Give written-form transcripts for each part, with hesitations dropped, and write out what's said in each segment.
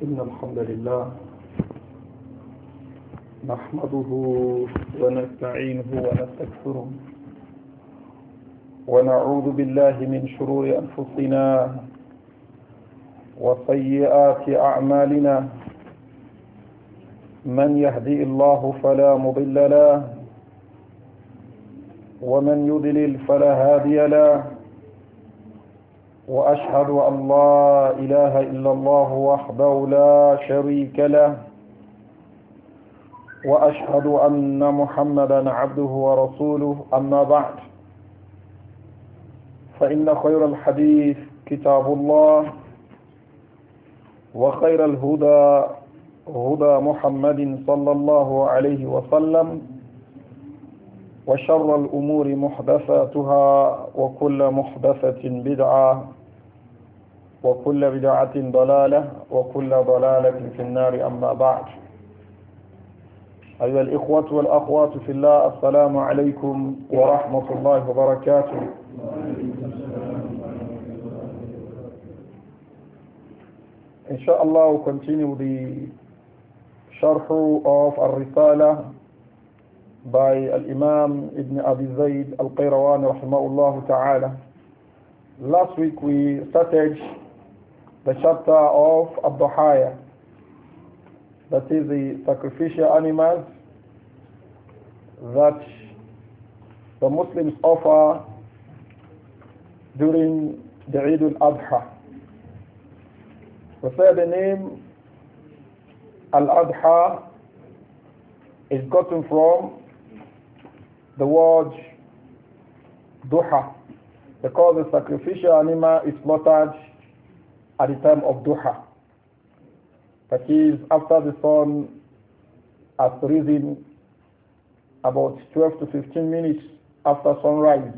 إن الحمد لله نحمده ونستعينه ونستغفره ونعوذ بالله من شرور أنفسنا وسيئات أعمالنا من يهدي الله فلا مضل له ومن يضلل فلا هادي له وأشهد أن لا إله إلا الله وحده لا شريك له وأشهد أن محمدا عبده ورسوله أما بعد فإن خير الحديث كتاب الله وخير الهدى هدى محمد صلى الله عليه وسلم وشر الأمور محدثاتها وكل محدثة بدعة وكل بدعة ضلالة وكل ضلالة في النار أما بعد أيها الإخوة والأخوات في الله السلام عليكم ورحمة الله وبركاته. Inshallah we'll continue the Sharh of Al-Risala by Al-Imam Ibn Abi Zayd Al-Qayrawani rahimahullah ta'ala. Last week we started the chapter of Ad-Duhaya, that is the sacrificial animals that the Muslims offer during the Eid al-Adha. We say the name Al-Adha is gotten from the word Duha, because the sacrificial animal is slaughtered at the time of Duha, that is after the sun has risen, about 12 to 15 minutes after sunrise.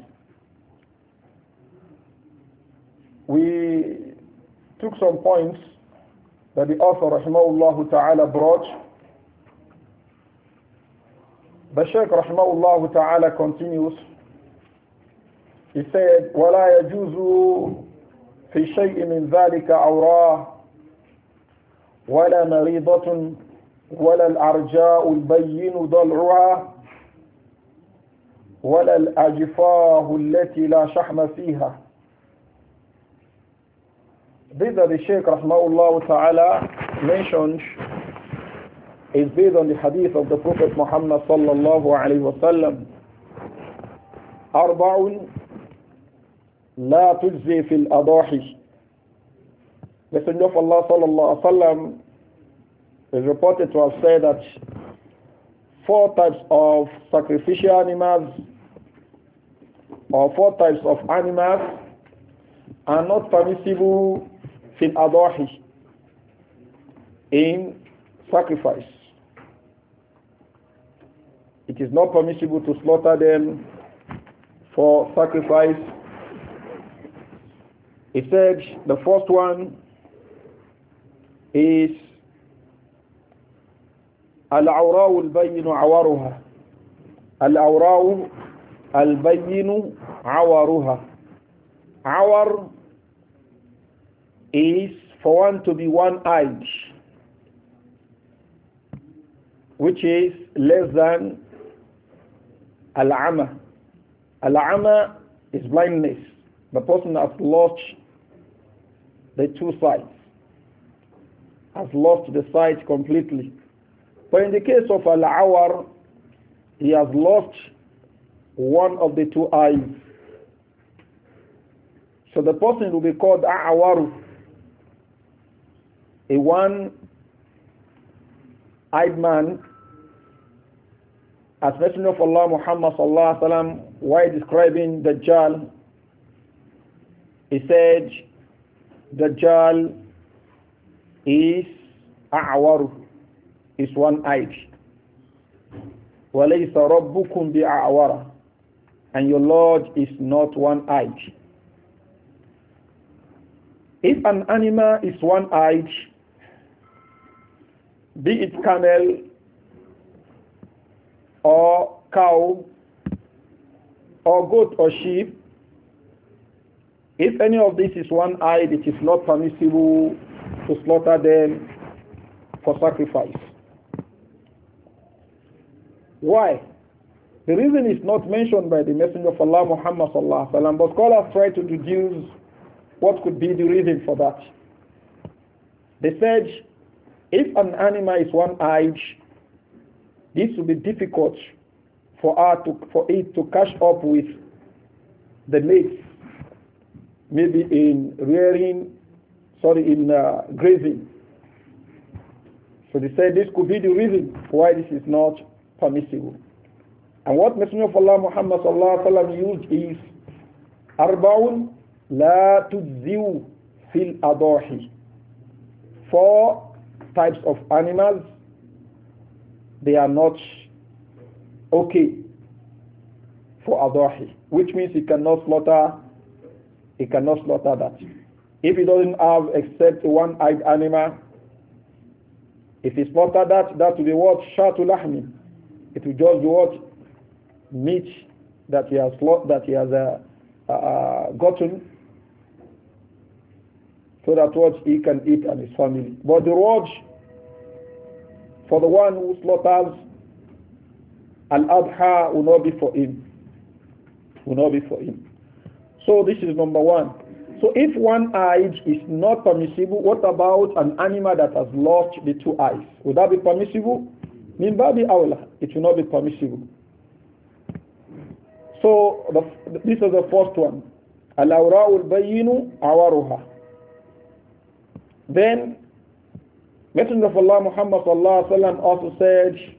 We took some points that the author rahimahullah ta'ala brought. The Shaykh rahimahullah ta'ala continues. He said, وَلَا يَجُوزُ في شيء من ذلك عوراه ولا مريضة ولا الأرجاء البين ضلعها ولا الأجفاه التي لا شحم فيها. This that the Shaykh rahmahullah ta'ala mentioned is based on the hadith of the Prophet Muhammad sallallahu alayhi wa sallam. أربع لا تجزي في الأضاحي. Messenger of Allah sallallahu alaihi wasallam is reported to have said that 4 types of sacrificial animals or 4 types of animals are not permissible fil adahi, in sacrifice. It is not permissible to slaughter them for sacrifice. He said the first one is al-awra'u al-bayyinu awaruha. Al-awra'u al-bayyinu awaruha. Awar is for one to be one-eyed, which is less than al-ama. Al-ama is blindness. The person has lost the 2 sides, has lost the sight completely. But in the case of al-awar, he has lost one of the 2 eyes. So the person will be called a'awaru, a one-eyed man. As Messenger of Allah Muhammad sallallahu alaihi wasallam, while describing Dajjal, he said Dajjal is a'awaru, is one-eyed. وَلَيْسَ رَبُّكُمْ بِأَعْوَرَ, and your Lord is not one-eyed. If an animal is one-eyed, be it camel or cow or goat or sheep, if any of this is one-eyed, it is not permissible to slaughter them for sacrifice. Why? The reason is not mentioned by the Messenger of Allah Muhammad sallallahu alaihi wasallam, but scholars try to deduce what could be the reason for that. They said, if an animal is one-eyed, this will be difficult for it to catch up with the mates, maybe in grazing. So they said this could be the reason why this is not permissible. And what Messenger of Allah Muhammad sallallahu alaihi wasallam used is arba'un la tujziu fil adahi. 4 types of animals, they are not okay for adahi, which means he cannot slaughter that. If he doesn't have except a one-eyed animal, if he slaughter that will be what? Shatu lahmi. It will just be what? Meat that he has gotten, so that what he can eat and his family. But the reward for the one who slaughters al-adha will not be for him. So this is number one. So if one eye is not permissible, what about an animal that has lost the 2 eyes? Would that be permissible? Min babi awla, it will not be permissible. So this is the first one. Al-awra'u al-bayyinu awaruha. Then Messenger of Allah Muhammad sallallahu alaihi wasallam also said,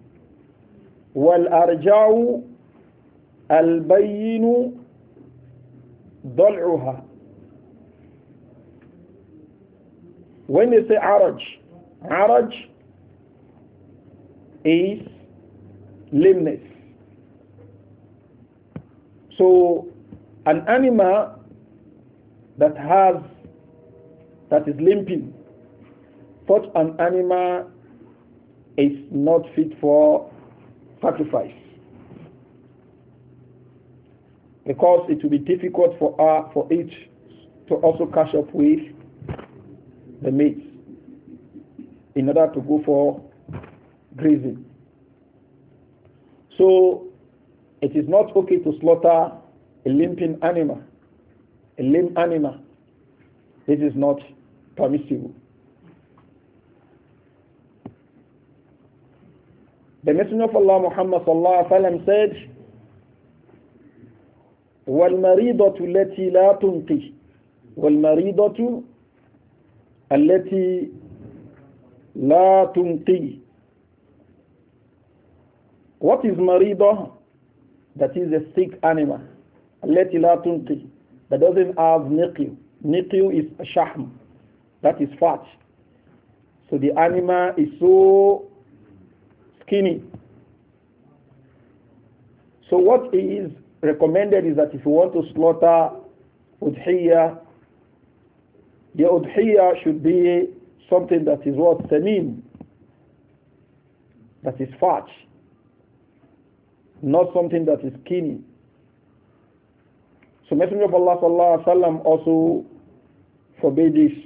wal-arja'u al-bayyinu dal'uha. When they say araj is lameness. So an animal that is limping, such an animal is not fit for sacrifice, because it will be difficult for it to also catch up with the mates in order to go for grazing. So it is not okay to slaughter a limping animal, a lame animal. This is not permissible. The Messenger of Allah Muhammad sallallahu alaihi wasallam said, وَالْمَرِيضَةُ الَّتِي لَا تُنْقِي وَالْمَرِيضَةُ الَّتِي لَا تُنْقِي. What is maridah? That is a sick animal. الَّتِي لَا تُنْقِي, that doesn't have niqyu. Niqyu is a shahm, that is fat. So the animal is so skinny. So what is recommended is that if you want to slaughter udhiyah, the udhiyah should be something that is what? Samin, that is fat, not something that is skinny. So Messenger of Allah sallallahu alaihi wasallam also forbade this.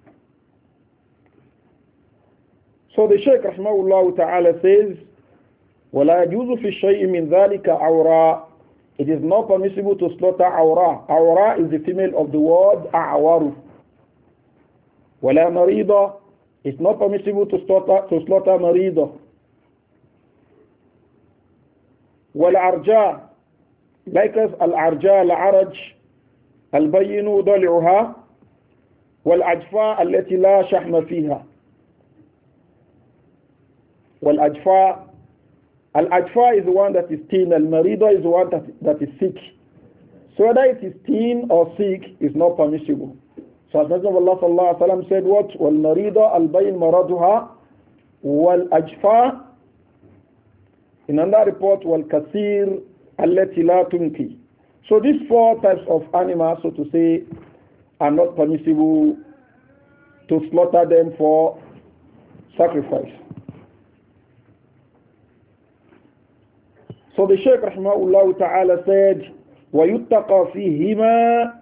So the Shaykh rahimahullah ta'ala says, وَلَا يَجُوزُ فِي الشَّيْءِ مِنْ ذَلِكَ عَوْرًا. It is not permissible to slaughter awra. Awra is the female of the word a'waru. وَلَا مَرِيضًا. It's not permissible to slaughter marida. وَالْعَرْجَى. Likewise, al-arja, al-araj, al-bayyinu dali'uha, wal-ajfa allati la shahma fiha. Wal-ajfa, al-ajfa is the one that is thin, al-marida is the one that is sick. So whether it is thin or sick is not permissible. So as Messenger of Allah sallallahu alaihi wasallam said what? Wal-marida al-bayyin maraduha, wal-ajfa, in another report, wal-kathir allati la tunki. So these 4 types of animals, so to say, are not permissible to slaughter them for sacrifice. So the Shaykh rahimahullah ta'ala said, وَيُتَّقَى فِيهِمَا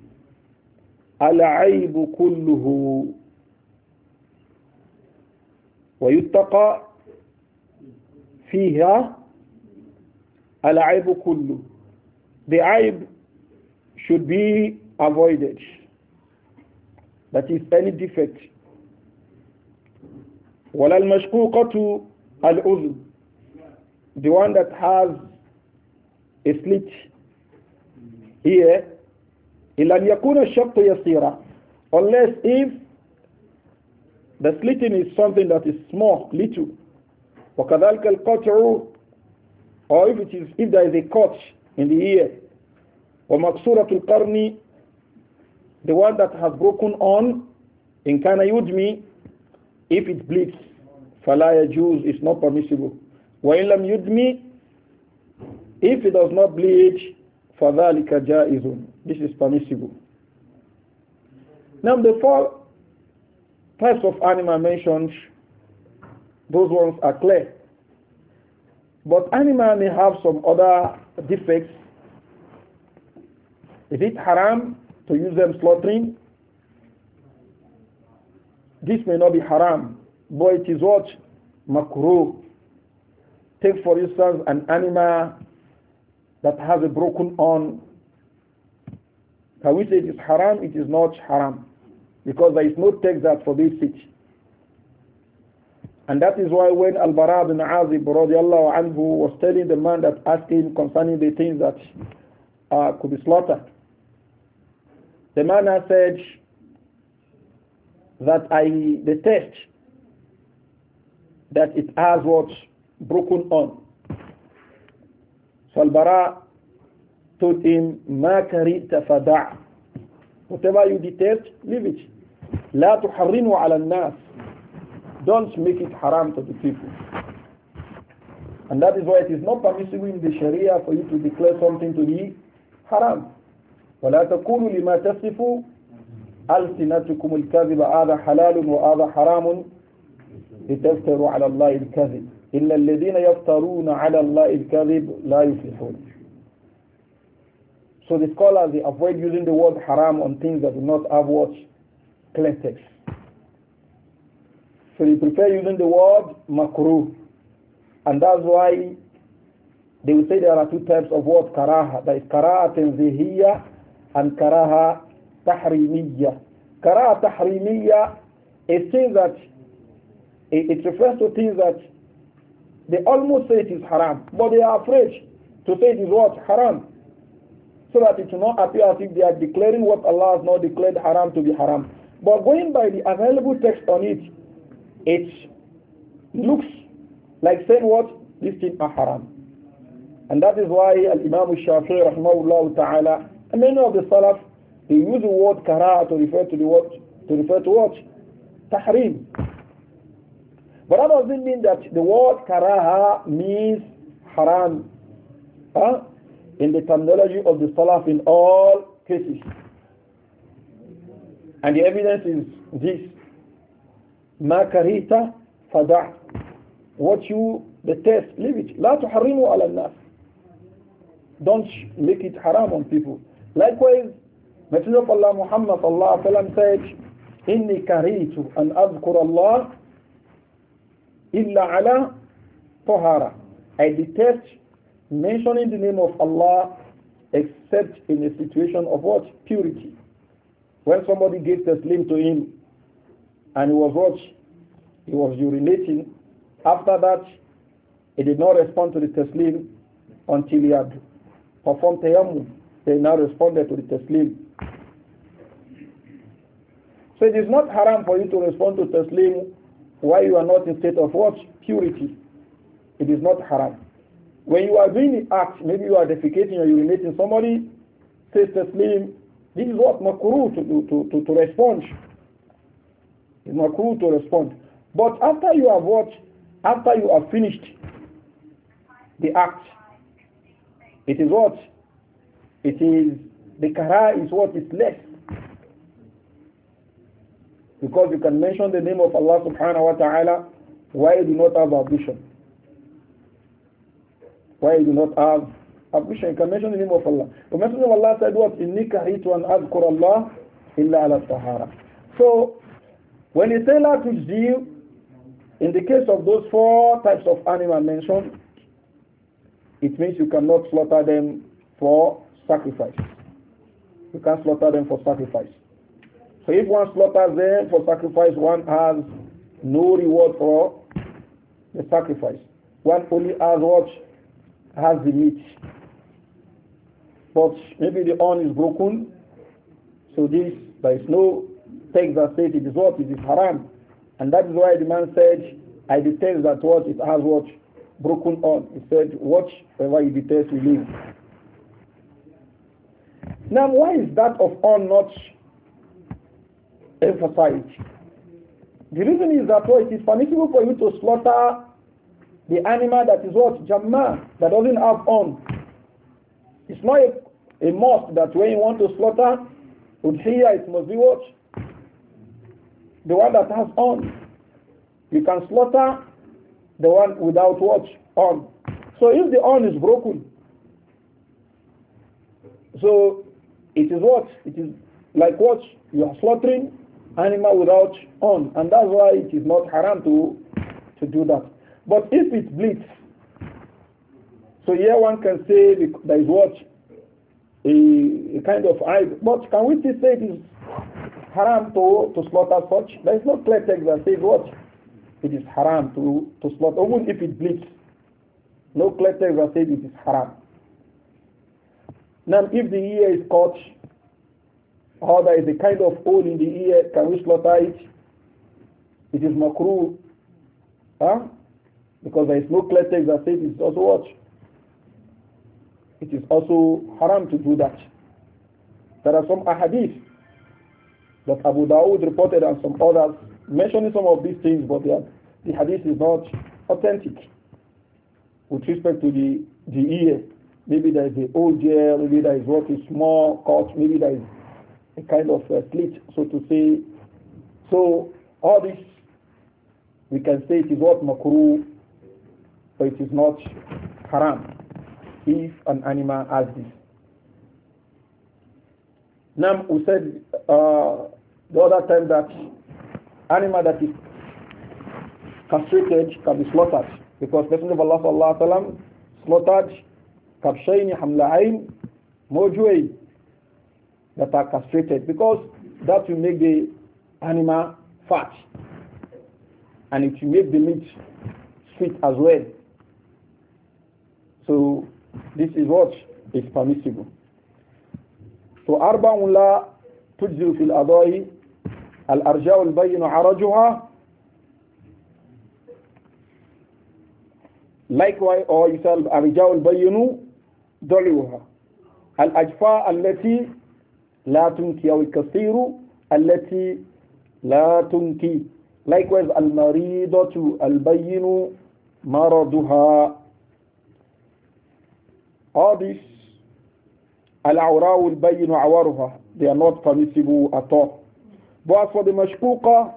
الْعَيْبُ كُلُّهُ. ويتقى فيها العيب كله. The aib should be avoided. That is any defect. ولا المشقوقة الأذن, the one that has a slit here, إلا أن يكون الشق يسيرا, unless if the slitting is something that is small, little. وكذلك القطع, or if there is a cut in the ear. ومكسورة القرن, the one that has broken on, إن كان يدمي, if it bleeds, فلا يجوز, is not permissible. وإن لم يدمي, if it does not bleed, فذلك جائز, this is permissible. Now the 4 types of animal mentioned, those ones are clear. But animal may have some other defects. Is it haram to use them slaughtering? This may not be haram, but it is what? Makruh. Take for instance an animal that has a broken arm. Can we say it is haram? It is not haram, because there is no text that forbids it. And that is why when Al-Bara bin Azib radiallahu anhu was telling the man that asked him concerning the things that could be slaughtered, the man has said that I detest that it has what? Broken on. So Al-Bara told him, Ma karita fada'. Whatever you detest, leave it. La tuharrinu ala nas. Don't make it haram to the people. And that is why it is not permissible in the Sharia for you to declare something to be haram. ولا تقولوا لما تصفوا ألسنتكم الكذب هذا حلال وهذا حرام لتفتروا على الله الكذب إن الذين يفترون على الله الكذب لا يفلحون. So the scholars, they avoid using the word haram on things that do not have what? Clear text. So they prefer using the word makruh. And that's why they will say there are 2 types of word karaha. There is karaha tanzihiyya and karaha tahrimiyya. Karaha tahrimiyya is things that it refers to things that they almost say it is haram, but they are afraid to say it is what? Haram. So that it will not appear as if they are declaring what Allah has not declared haram to be haram. But going by the available text on it, it looks like saying what? These things are haram. And that is why Al-Imam Shafi'i rahimahullah ta'ala, and many of the Salaf, they use the word karaha to refer to the what? To refer to what? Tahrim. But that doesn't mean that the word karaha means haram. In the terminology of the Salaf in all cases. And the evidence is this. Ma karita fada'. What you detest, leave it. La tuharrimu ala nas. Don't make it haram on people. Likewise, Messenger of Allah Muhammad sallallahu alaihi wasallam said, Inni karitu an azkur Allah illa ala tahara. I detest mentioning the name of Allah except in a situation of what? Purity. When somebody gave taslim to him and he was what? He was urinating. After that, he did not respond to the taslim until he had performed tayammum. He now responded to the taslim. So it is not haram for you to respond to taslim while you are not in state of what? Purity. It is not haram. When you are doing the act, maybe you are defecating or urinating, somebody says taslim, this is what makruh to respond. It's makruh to respond. But after you have what? After you have finished the act, it is what? It is, the kara is what is less. Because you can mention the name of Allah subhanahu wa ta'ala while you do not have ablution. Why you do not have ablution? You can mention the name of Allah. The Messenger of Allah said what? Inni kahitu an azkur Allah illa ala tahara. So, when you say la tujzi'u, In the case of those 4 types of animal mentioned, it means you cannot slaughter them for sacrifice. You can't slaughter them for sacrifice. So if one slaughters them for sacrifice, one has no reward for the sacrifice. One only has what? Has the meat. But maybe the horn is broken, so there is no text that says it is what? It is haram. And that is why the man said, I detest that what? It has what? Broken horn. He said, whatever you detest, you leave. Now, why is that of horn not emphasized? The reason is that it is permissible for you to slaughter the animal that is what? Jamma, that doesn't have horn. It's not a must that when you want to slaughter udhiyah, it must be what? The one that has horn. You can slaughter the one without what? Horn. So if the horn is broken, so it is what? It is like what? You are slaughtering animal without horn, and that's why it is not haram to do that. But if it bleeds, so here one can say there is what? A kind of eye. But can we still say it is haram to slaughter such? There is no clear text that says what? It is haram to slaughter, even if it bleeds. No clear text that says it is haram. Now, if the ear is cut, or there is a kind of hole in the ear, can we slaughter it? It is makruh. Huh? Because there is no clear text that says it is also what? It is also haram to do that. There are some ahadith that Abu Dawud reported and some others mentioning some of these things, but the hadith is not authentic with respect to the ear. Maybe there is an old ear, maybe there is what is small cut, maybe there is a kind of slit, so to say. So all this, we can say it is what makruh, but it is not haram if an animal has this. Now we said the other time that animal that is castrated can be slaughtered, because Messenger of Allah sallallahu alaihi wasallam slaughtered kabshayn hamla'ain mawju'ain that are castrated, because that will make the animal fat and it will make the meat sweet as well. So this is what is permissible. So arba'un la tujzi'u fil adai al-arja'u al-bayyin 'arajuha. Likewise, or you say al-arja'u al-bayyin dali'uha. Al-ajfa allati la tunki aw al-kathiru allati la tunki. Likewise, al-maridatu al-bayyin maraduha. All these al-awra'u al-bayyin 'awaruha, they are not permissible at all. But as for the mashkuka,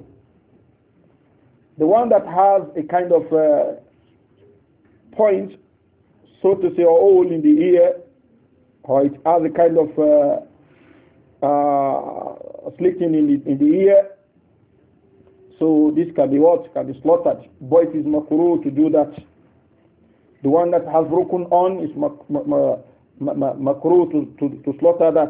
the one that has a kind of point, so to say, or hole in the ear, or it has a kind of slitting in the ear, so this can be what? Can be slaughtered. But it is makruh to do that. The one that has broken on is makruh to slaughter that.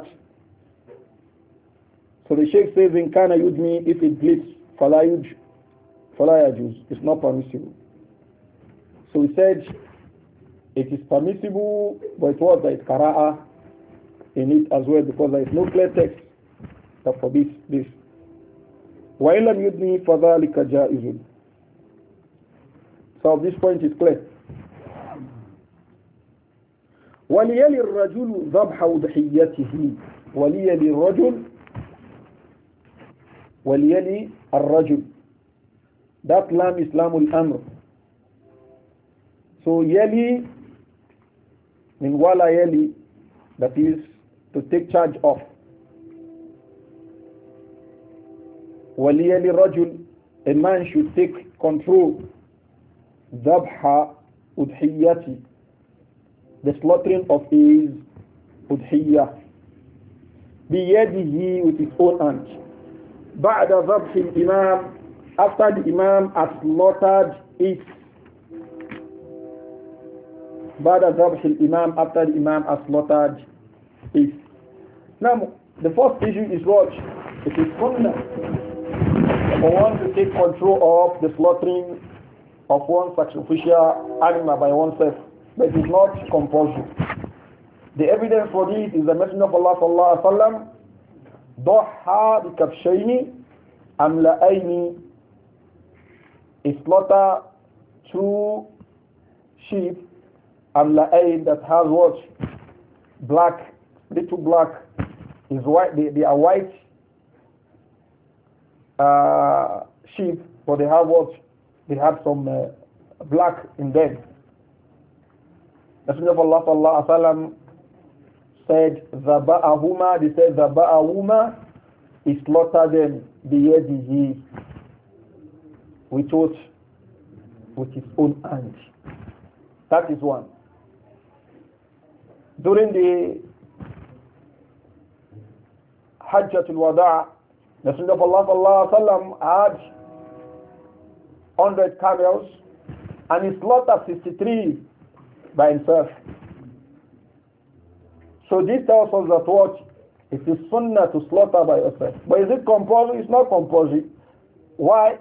So the Sheikh says, in kana yudmi, if it bleeds, fala yajuz, it's not permissible. So he said, it is permissible, but it was there is kara'a in it as well, because there is no clear text that forbids this. وَإِنْ لَمْ يُدْنِي فَذَلِكَ جَائِزٌ. So this point is clear. وَلِيَلِ الرَّجُلُ ذَبْحَ أُضْحِيَّتِهِ وَلِيَلِ الرَّجُلُ. That lam is lamul amr. So yali, min wala yali, that is to take charge of. وَلِيَلِ الرَّجُلُ, a man should take control. ذَبْحَ أُضْحِيَّتِهِ, the slaughtering of his udhiyah, بِيَدِهِ, with his own hand. بَعْدَ ذَبْحِ الْإِمَامِ, after the Imam has slaughtered it. بعد ذبح الإمام, after the Imam has slaughtered it. Now, the first issue is what? It is sunnah for one to take control of the slaughtering of one sacrificial animal by oneself, but it is not compulsory. The evidence for this is the Messenger of Allah sallallahu alaihi wasallam ضحى بكبشين أملأين. He slaughter 2 sheep أملأين that has what? Black, little black is white. They are white sheep, but they have what? They have some black in them. The Messenger of Allah sallallahu alaihi wasallam said zaba'ahuma. They said zaba'ahuma. He slaughtered them biyadihi, with what? With his own hand. That is one. During the Hajjatul Wada', the Messenger of Allah sallallahu alaihi wasallam had 100 camels, and he slaughtered 63 by himself. So this tells us that what? It is sunnah to slaughter by yourself. But is it compulsory? It's not compulsory. Why?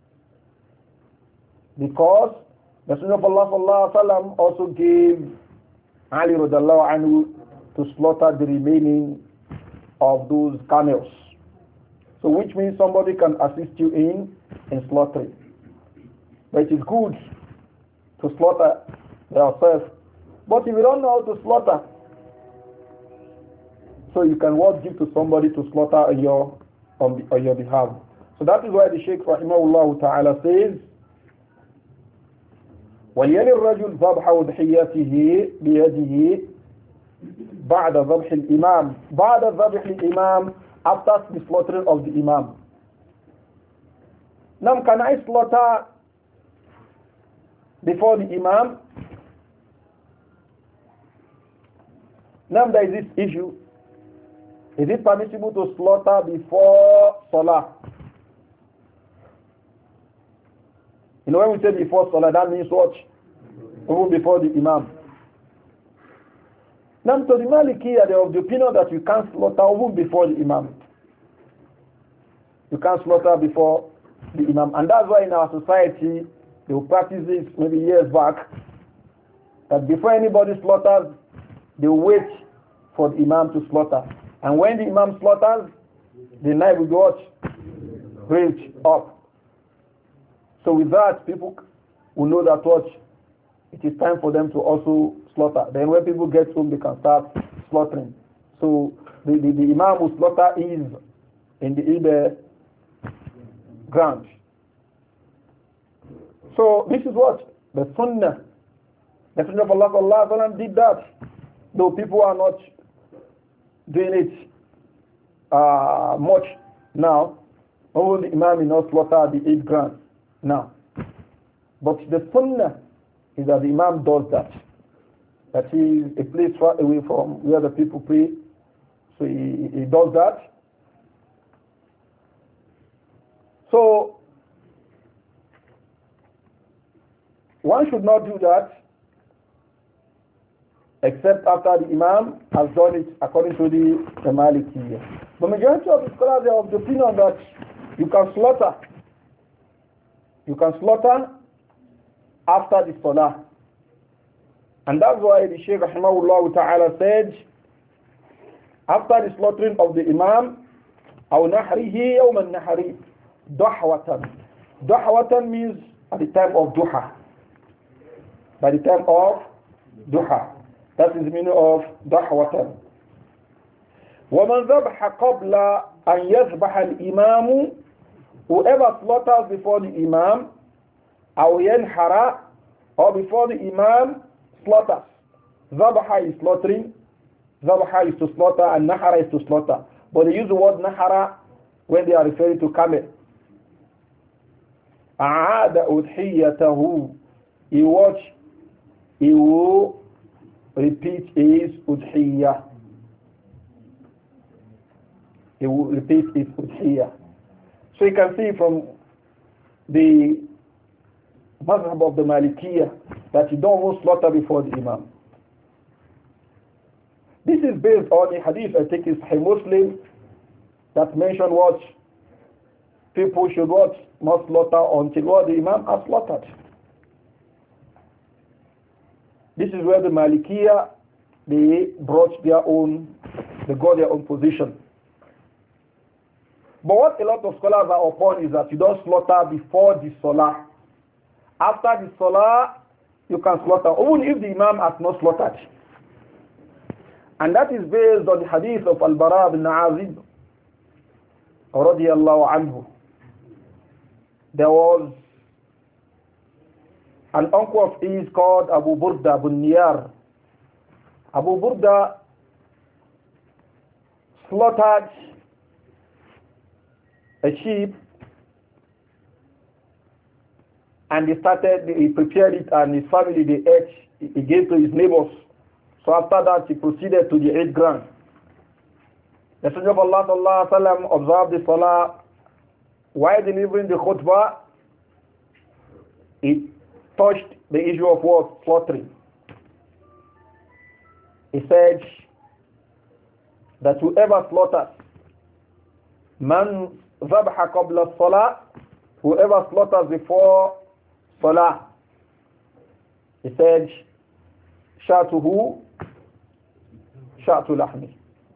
Because the Messenger of Allah sallallahu alaihi wasallam also gave Ali radallahu anhu to slaughter the remaining of those camels. So which means somebody can assist you in slaughtering. But it is good to slaughter yourself. But if you don't know how to slaughter, so you can give to somebody to slaughter on your behalf. So that is why the Shaykh rahimahullah ta'ala says, وَلْيَلِ الرَّجُلْ ذَبْحَ وَضْحِيَّتِهِ بِيَدِهِ بَعْدَ ذَبْحِ الْإِمَامِ. بَعْدَ ذَبْحِ الْإِمَامِ, after the slaughtering of the Imam. Now, can I slaughter before the Imam? Now there is this issue. Is it permissible to slaughter before Salah? You know, when we say before Salah, that means what? Even before the Imam. Now to the Malikiya, they are of the opinion that you can't slaughter even before the Imam. You can't slaughter before the Imam. And that's why in our society, they will practice this maybe years back, that before anybody slaughters, they will wait for the Imam to slaughter. And when the Imam slaughters, the knife will go raised up. So with that, people will know that what? It is time for them to also slaughter. Then when people get home, they can start slaughtering. So the Imam will slaughter is in the ground. So this is what? The Sunnah. The Messenger of Allah sallallahu alaihi wasallam did that. Though people are not doing it much now. Only the Imam will not slaughter the 8 grand now. But the Sunnah is that the Imam does that. That is a place far away from where the people pray. So he does that. So one should not do that except after the Imam has done it according to the Malikiyya. The majority of the scholars are of the opinion that you can slaughter. You can slaughter after the Salah. And that's why the Shaykh rahimahullah ta'ala said, after the slaughtering of the Imam, أو نحره يوم النحر ضحوة. ضحوة means at the time of duha. By the time of duha. That is the meaning of ضحوة. ومن ذبح قبل أن يذبح الإمام, whoever slaughters before the Imam, أو ينحر, or before the Imam slaughters. ذبح is slaughtering, ذبح is to slaughter, and نحر is to slaughter. But they use the word نحر when they are referring to camel. أعاد أضحيته, he will repeat his udhiyah. He will repeat his udhiyah. So you can see from the mazhab of the Malikiyah that you don't even slaughter before the Imam. This is based on a hadith, I think it's a Muslim, that mentioned what people should what not slaughter until what the Imam has slaughtered. This is where the Malikiyah, they got their own position. But what a lot of scholars are upon is that you don't slaughter before the Salah. After the Salah, you can slaughter, even if the Imam has not slaughtered. And that is based on the hadith of Al-Bara bin Azib radiyallahu anhu. There was an uncle of his called Abu Burda bin Niyar. Abu Burda slaughtered a sheep and he prepared it, and his family, they ate, he gave to his neighbors. So after that he proceeded to the Eid ground. The Messenger of Allah sallallahu alaihi wasallam observed the salah. While delivering the khutbah, he touched the issue of what? Slaughtering. He said that whoever slaughters, man zabha qabla salah, whoever slaughters before salah, he said, shatuhu shatu lahmi.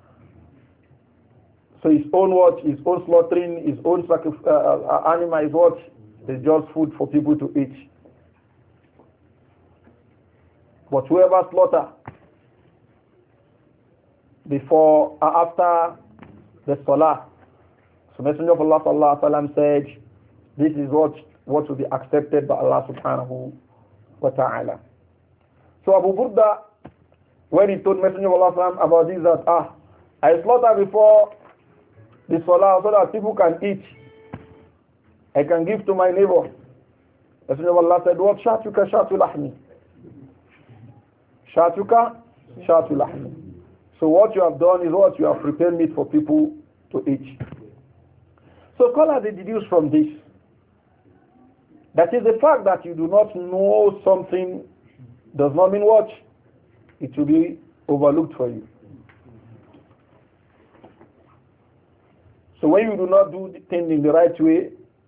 So his own what? His own slaughtering, his own animal is what? Is just food for people to eat. But whoever slaughter before or after the salah, so Messenger of Allah sallallahu alaihi wasallam said, this is what will be accepted by Allah subhanahu wa ta'ala. So Abu Burda, when he told Messenger of Allah sallallahu alaihi wasallam about this, that I slaughter before the salah so that people can eat, I can give to my neighbor. Messenger of Allah said, what? Shatuka shatu lahmi. Shatuka shatu lahmi. So what you have done is what? You have prepared meat for people to eat. So scholars, they deduce from this, that is, the fact that you do not know something does not mean what? It will be overlooked for you. So when you do not do the thing in the right way,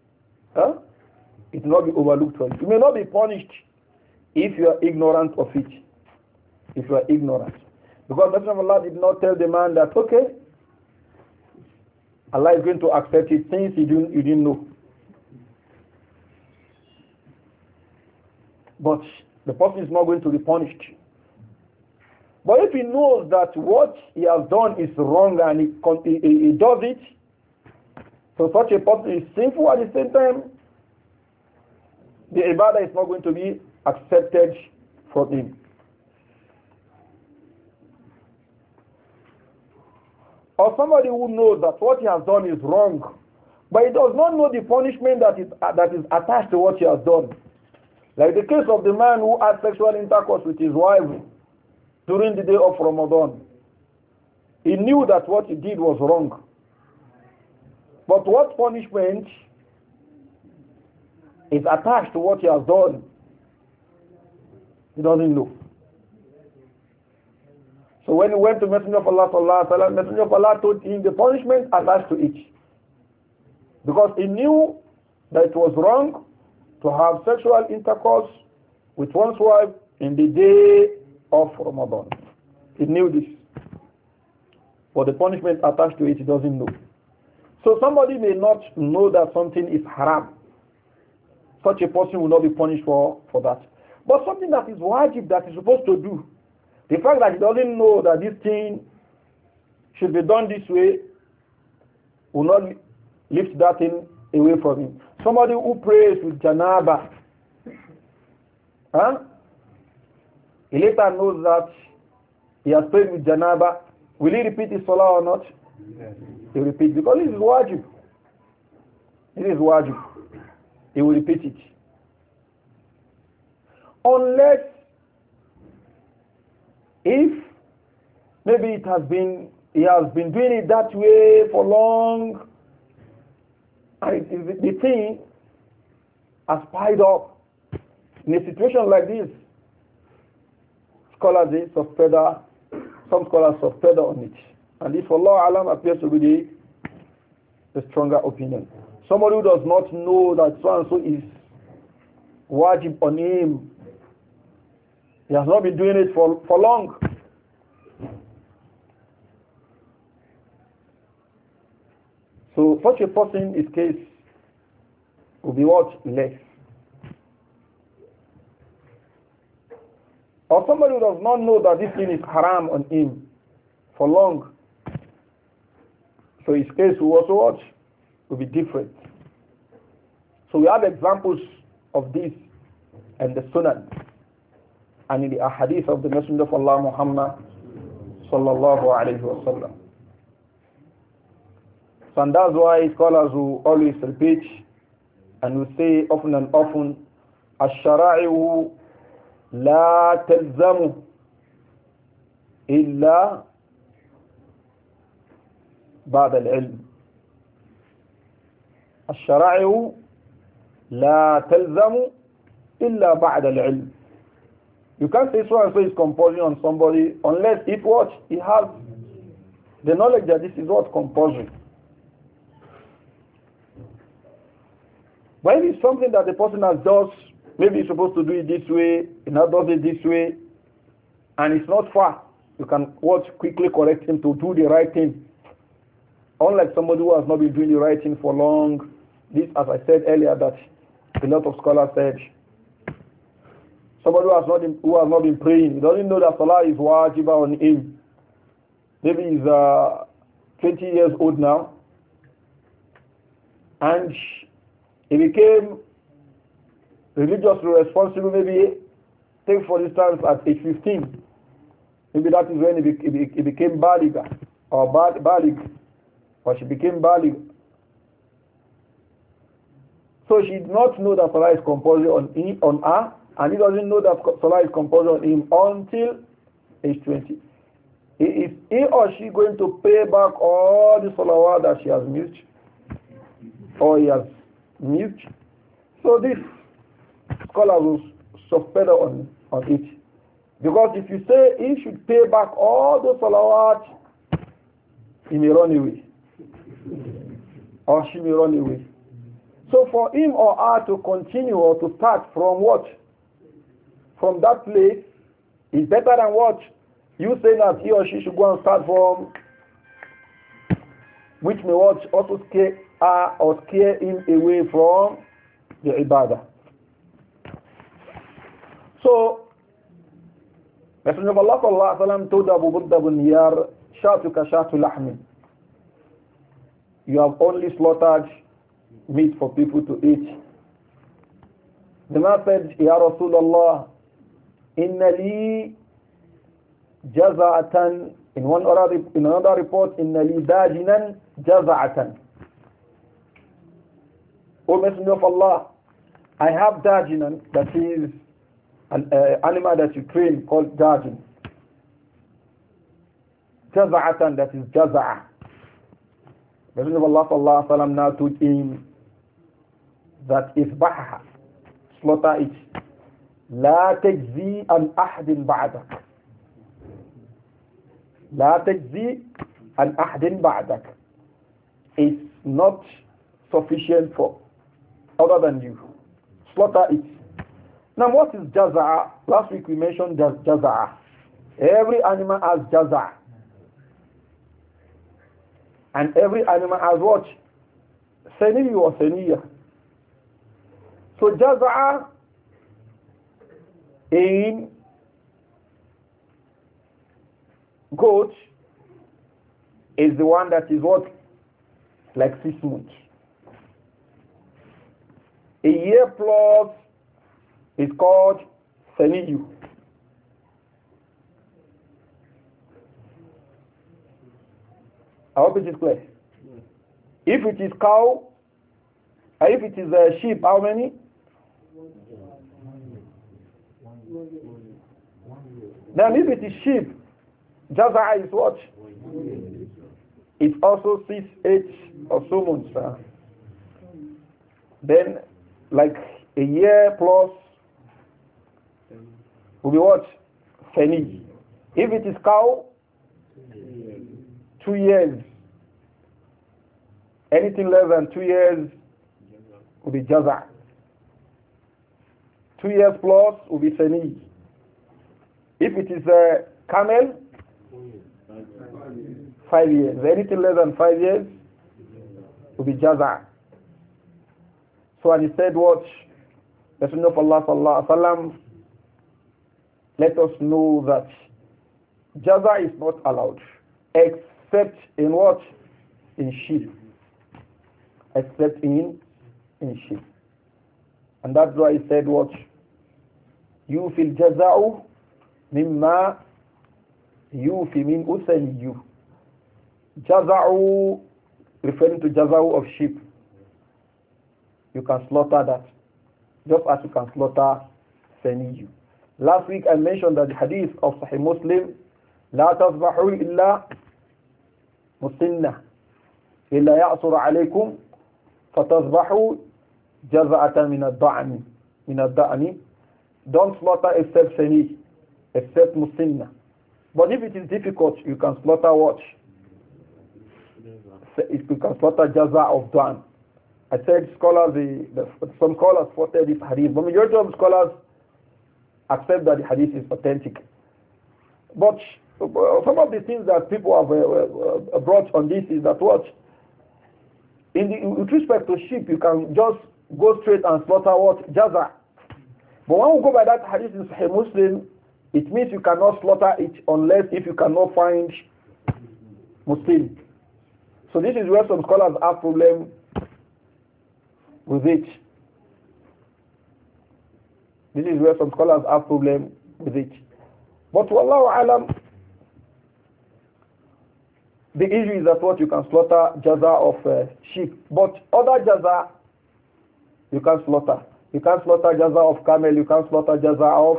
it will not be overlooked for you. You may not be punished if you are ignorant of it. If you are ignorant. Because Messenger of Allah did not tell the man that, okay, Allah is going to accept it since you didn't know. But the person is not going to be punished. But if he knows that what he has done is wrong and he does it, so such a person is sinful, at the same time, the ibadah is not going to be accepted from him. Or somebody who knows that what he has done is wrong, but he does not know the punishment that is attached to what he has done. Like the case of the man who had sexual intercourse with his wife during the day of Ramadan. He knew that what he did was wrong. But what punishment is attached to what he has done, he doesn't know. So when he went to Messenger of Allah sallallahu alaihi wasallam, Messenger of Allah told him the punishment attached to it, because he knew that it was wrong to have sexual intercourse with one's wife in the day of Ramadan. He knew this, but the punishment attached to it, he doesn't know. So somebody may not know that something is haram. Such a person will not be punished for that. But something that is wajib, that he's supposed to do, the fact that he doesn't know that this thing should be done this way will not lift that thing away from him. Somebody who prays with janaba, he later knows that he has prayed with janaba. Will he repeat his salah or not? Yes. He will repeat, because this is wajib. This is wajib. He will repeat it. Unless if maybe he has been doing it that way for long, and the thing has piled up. In a situation like this, scholars some scholars suspend on it. And this, for Allah Alam, appears to be the stronger opinion. Somebody who does not know that so and so is wajib on him, he has not been doing it for long. So such a person, his case will be what? Less. Or somebody who does not know that this thing is haram on him for long. So his case will also what? Will be different. So we have examples of this in the Sunan and in the ahadith of the Messenger of Allah Muhammad sallallahu alayhi wa sallam. So and that's why scholars will always repeat and will say often and often, الشرائع لا تلزم إلا بعد العلم. الشرائع لا تلزم إلا بعد العلم. You can't say so and so is compulsory on somebody unless if what? He has the knowledge that this is what compulsory. But if it's something that the person has does, maybe he's supposed to do it this way, he now does it this way, and it's not far, you can what? Quickly correct him to do the right thing. Unlike somebody who has not been doing the right thing for long. This, as I said earlier, that a lot of scholars said, somebody who has not been praying, he doesn't know that salah is wajib on him. Maybe he's 20 years old now, and he became religiously responsible, maybe, take for instance, at age 15. Maybe that is when he became baligh, or baligh, or she became baligh. So she did not know that salah is compulsory on her, and he doesn't know that salah is compulsory on him until age 20. Is he or she going to pay back all the salawat that she has missed, or he has missed? So this scholar will suspend on it. Because if you say he should pay back all the salawat, he may run away. Or she may run away. So for him or her to continue or to start from what? From that place is better than what? You say that he or she should go and start from, which may what? Also scare her or scare him away from the ibadah. So, Messenger of Allah sallallahu alaihi wasallam told Abu Burda bin Niyar, "Shatuka shatu lahmin." You have only slaughtered meat for people to eat. The man said, "Ya Rasulullah, inna li jaza'atan." In another report, "Inna li dajinan jaza'atan." O Messenger of Allah, I have dajinan, that is an animal that you train called dajin. Jaza'atan, that is jaza'a. Messenger of Allah sallallahu alaihi wasallam now told him that isbaha, slaughter it. La tajzi an ahdin ba'dak. La tajzi an ahdin ba'dak. It's not sufficient for other than you. Slaughter it. Now what is jaza'a? Last week we mentioned jaza'a. Every animal has jaza'a. And every animal has what? Saniya or saniya. So jaza'a in goat is the one that is what? Like 6 months. A year plus is called saniyu. I hope it is clear. If it is cow, if it is a sheep, how many? Then if it is sheep, jaza'a is what? It's also 6, 8 or so months. Then, like A year plus will be what? Feni. If it is cow, 2 years. Anything less than 2 years will be jaza. 2 years plus will be feni. If it is a camel, 5 years. Anything less than 5 years will be jaza. So and he said what? Messenger of Allah sallallahu alaihi wasallam let us know that jaza is not allowed except in what? In sheep. Except in sheep. And that's why he said what? يوفي الجزاء مما يوفي من أثني. Jaza'u, referring to jaza'u of sheep. You can slaughter that, just as you can slaughter saniyu. Last week I mentioned that the hadith of Sahih Muslim, لا تذبحوا إلا مسنة إلا يعصر عليكم فتذبحوا جزعة من الضأن. Don't slaughter except sani, except musinna. But if it is difficult, you can slaughter what? You can slaughter jaza of dwan. I said scholars, some scholars quoted this hadith, but majority of scholars accept that the hadith is authentic. But some of the things that people have brought on this is that what? With respect to sheep, you can just go straight and slaughter what? Jaza. But when we go by that hadith in Sahih Muslim, it means you cannot slaughter it unless if you cannot find Muslim. So this is where some scholars have problem with it. This is where some scholars have problem with it. But wallahu alam, the issue is that what you can slaughter jaza of sheep, but other jaza you can slaughter. You can't slaughter jaza of camel. You can't slaughter jaza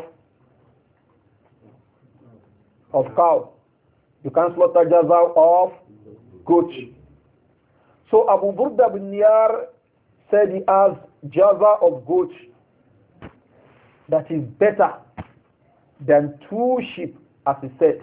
of cow. You can't slaughter jaza of goat. So Abu Burda bin Niyar said he has jaza of goat that is better than 2 sheep, as he said.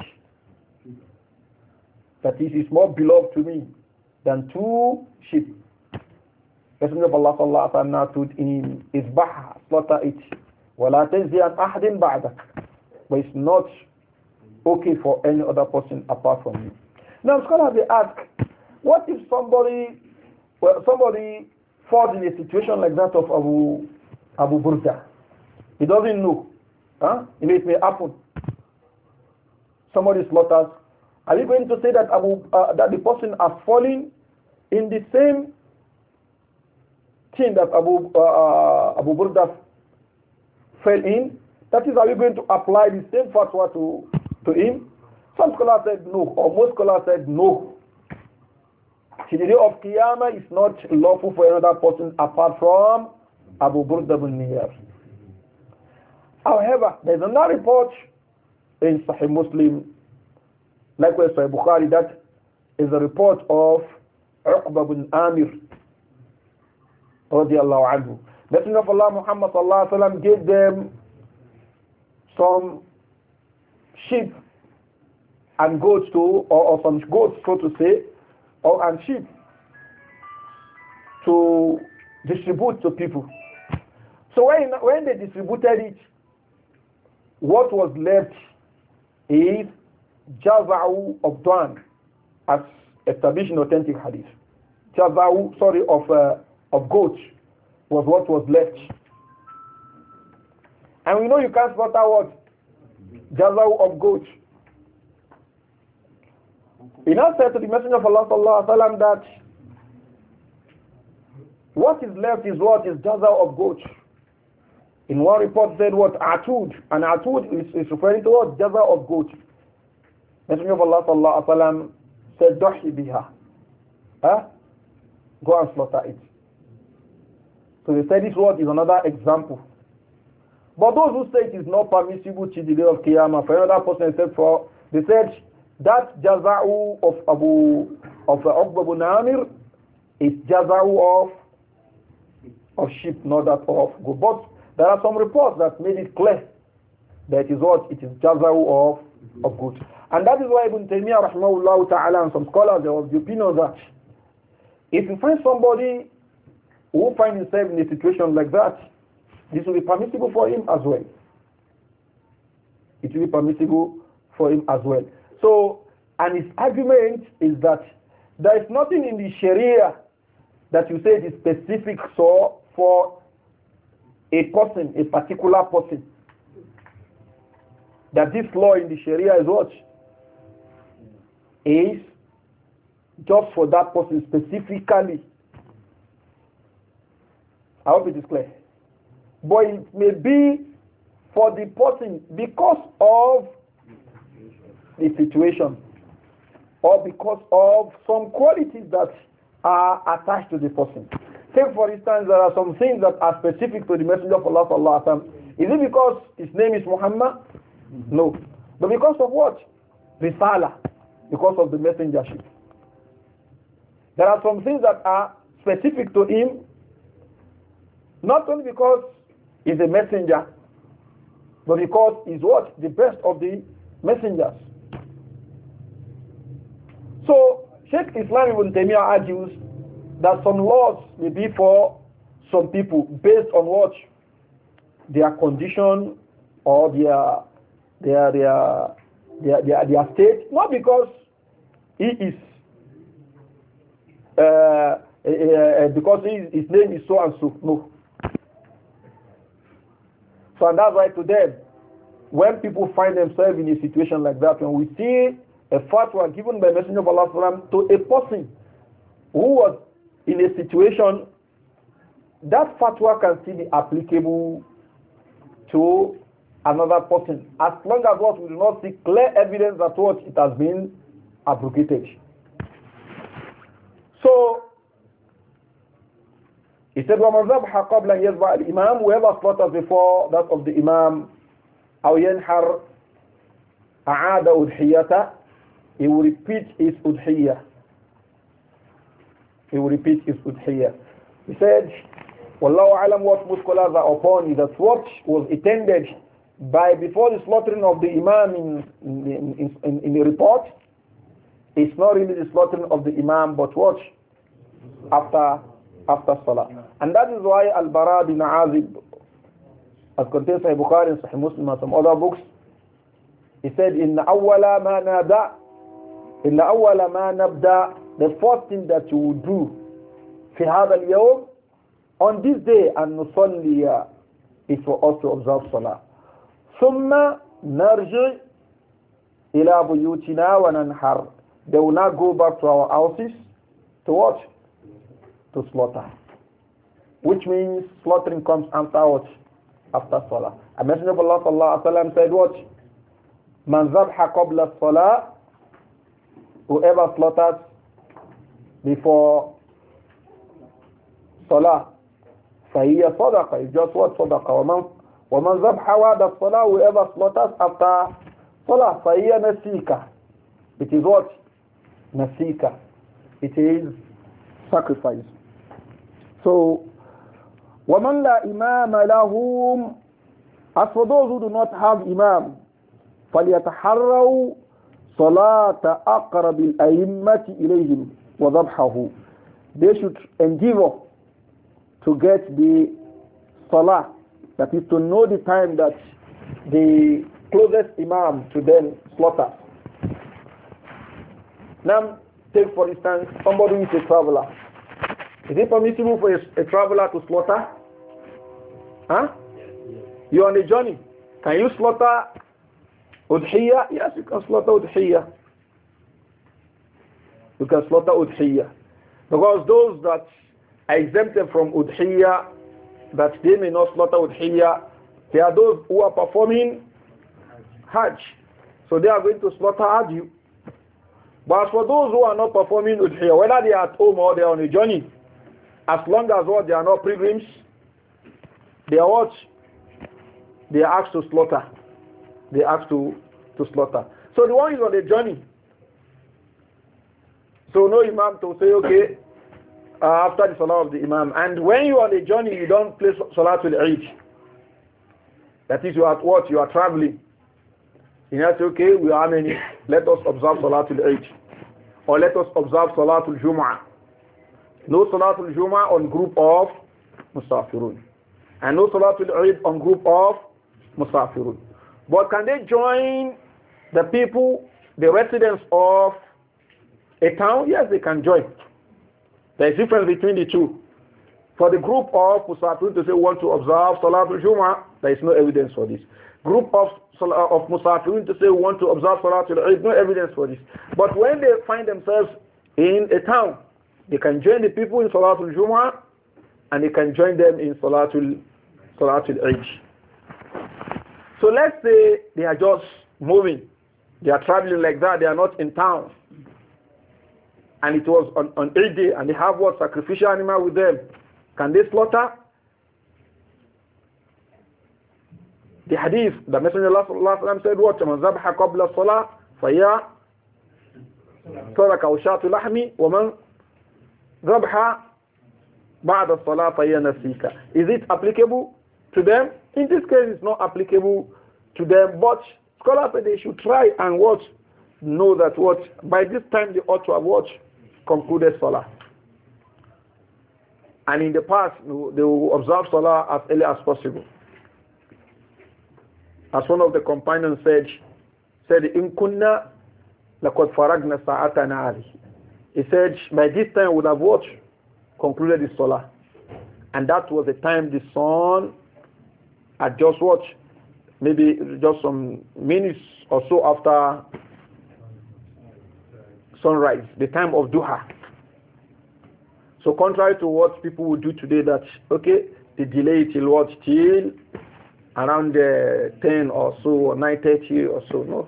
That is more beloved to me than 2 sheep. Messenger of Allah sallallahu alaihi wasallam told him, "Isbah, slaughter it, wala tajzi an ahadin ba'dak." But it's not okay for any other person apart from you. Now scholars they ask, what if somebody falls in a situation like that of Abu Burda? He doesn't know. It may happen. Somebody slaughters. Are you going to say that that the person has fallen in the same thing that Abu Burda fell in? That is, are we going to apply the same fatwa to him? Some scholars said no, or most scholars said no. The day of Qiyamah is not lawful for another person apart from Abu Burda bin Niyar. However, there is another report in Sahih Muslim, likewise Sahih Bukhari, that is a report of Uqba bin Amir radiallahu anhu. Messenger of Allah Muhammad sallallahu alaihi wasallam gave them some sheep and goats or some goats, so to say, and sheep to distribute to people. So when they distributed it, what was left is jaza'u of dwan, as established in authentic hadith. Jaza'u, of goat was what was left. And we know you can't slaughter what? Jaza'u of goat. He now said to the Messenger of Allah sallallahu alaihi wasallam that what is left is what is jaza'u of goat. In one report said what? Atud. And atud is referring to what? Jaza'u of goat. Messenger of Allah sallallahu alaihi wasallam said, "Dahi biha." Go and slaughter it. So they said this word is another example. But those who say it is not permissible to the day of Qiyamah for another person except for, they said that jaza'u of Uqba bin Amir is jaza'u of sheep, not that of goat. But there are some reports that made it clear that it is what? It is jazahu of goat. And that is why Ibn Taymiyyah rahmahullah ta'ala and some scholars they have the opinion that if you find somebody who finds himself in a situation like that, this will be permissible for him as well. It will be permissible for him as well. So, and his argument is that there is nothing in the Sharia that you say is specific so for a person, a particular person. That this law in the Sharia is what? Is just for that person specifically. I hope it is clear. But it may be for the person because of the situation or because of some qualities that are attached to the person. Take for instance, there are some things that are specific to the Messenger of Allah sallallahu alaihi wasallam. Is it because his name is Muhammad? No. But because of what? Risala. Because of the messengership. There are some things that are specific to him, not only because he's a messenger, but because he's what? The best of the messengers. So, Sheikh Islam Ibn Taymiyyah argues that some laws may be for some people based on what? Their condition or their state, not because he is because his name is so and so. No. So and that's why to them, when people find themselves in a situation like that, when we see a fatwa given by Messenger of Allah to a person who was in a situation, that fatwa can still be applicable to another person, as long as what we do not see clear evidence that what it has been abrogated. So he said, وَمَنْ ذَبْحَ قَبْلَ أَنْ يَذْبَحَ الْإِمَامُ, whoever slaughters before that of the Imam, أَوْ يَنْحَرْ أَعَادَ أُضْحِيَّةَ, he will repeat his udhiyah. He will repeat his udhiyah. He said, Wallahu alam, what most scholars are upon is that what was intended by before the slaughtering of the Imam in the report, it's not really the slaughtering of the Imam, but what? After Salah. And that is why Al-Bara bin Azib, as contained Sahih Bukhari and Sahih Muslim and some other books, he said, Inna awwala ma nabda, the first thing that you will do, fi hadha al-yawm, on this day, and nusalliya, is for us to observe Salah. ثم نرجع إلى بيوتنا وننحر. They will not go back to our houses to what? To slaughter. Which means slaughtering comes after what? After Salah. A Messenger of Allah sallallahu alaihi wasallam said what? Man zabha qabla salah, whoever slaughters before Salah, فهي صدقة. It's just what? Sadaqah. وَمَنْ ذَبْحَ وَعْدَ الصَّلَاةِ, whoever slaughters after Salah, فَهِيَ نَسِيكَ. It is what? Nasika. It is sacrifice. So, وَمَنْ لَا إِمَامَ لَهُمْ, as for those who do not have Imam, فَلْيَتَحَرَّوْا صَلَاةَ أَقْرَبِ الْأَئِمَّةِ إِلَيْهِمْ وَذَبْحَهُ. They should endeavor to get the Salah, that is to know the time that the closest Imam to them slaughter. Now, take for instance, somebody who is a traveler. Is it permissible for a traveler to slaughter? Huh? You're on a journey. Can you slaughter udhiyah? Yes, you can slaughter udhiyah. You can slaughter udhiyah. Because those that are exempted from udhiyah, that they may not slaughter udhiyah, they are those who are performing Hajj. So they are going to slaughter Hajj. But as for those who are not performing udhiyah, whether they are at home or they are on a journey, as long as what, they are not pilgrims, they are what? They are asked to slaughter. They are asked to slaughter. So the one is on a journey. So no Imam to say, okay, after the salah of the imam. And when you are on a journey, you don't play salatul Eid. That is, you are at what? You are traveling. You know, say, okay, we are many. Let us observe salatul Eid. Or let us observe salatul Jum'ah. No salatul Jum'ah on group of Musafirun. And no salatul Eid on group of Musafirun. But can they join the people, the residents of a town? Yes, they can join. There is difference between the two. For the group of Musafirun to say want to observe Salatul Jum'ah, there is no evidence for this. Group of Musafirun to say want to observe Salatul Eid, no evidence for this. But when they find themselves in a town, they can join the people in Salatul Jum'ah and they can join them in Salatul Eid. So let's say they are just moving. They are traveling like that. They are not in town. And it was on Eid day and they have what? Sacrificial animal with them. Can they slaughter? The hadith, the Messenger of Allah said what? مَنْ ذَبْحَ قَبْلَ الصَّلَاةِ فَيَا صَدَقَ وَشَاةُ لَحْمِ وَمَنْ ذَبْحَ بَعْدَ الصَّلَاةِ فَيَا نَسِيكَ. Is it applicable to them? In this case, it's not applicable to them, but scholars say they should try and watch, know that what by this time they ought to have watched concluded Salah. And in the past, they will observe Salah as early as possible. As one of the companions said, "In kunna laqad faragna sa'atana ali." He said, by this time we would have watched, concluded the Salah. And that was the time the sun had just watched, maybe just some minutes or so after sunrise, the time of duha. So contrary to what people would do today, that okay, they delay till what? Till around 10 or so, or 9:30 or so. No.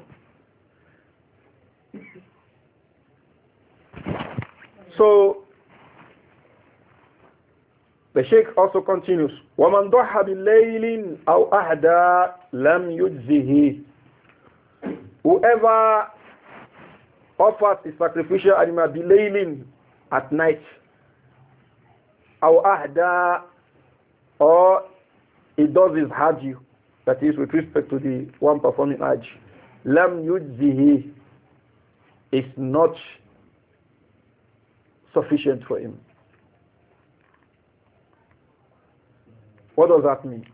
So the Sheikh also continues, وَمَنْ ضَحَّ بِاللَّيْلٍ أَوْ أَهْدَى لَمْ يُجْزِهِ. Whoever offers a sacrificial animal bilaylin at night, أَوْ أَهْدَى, or he does his hajj, that is with respect to the one performing hajj, لَمْ يُجْزِهِ, is not sufficient for him. What does that mean?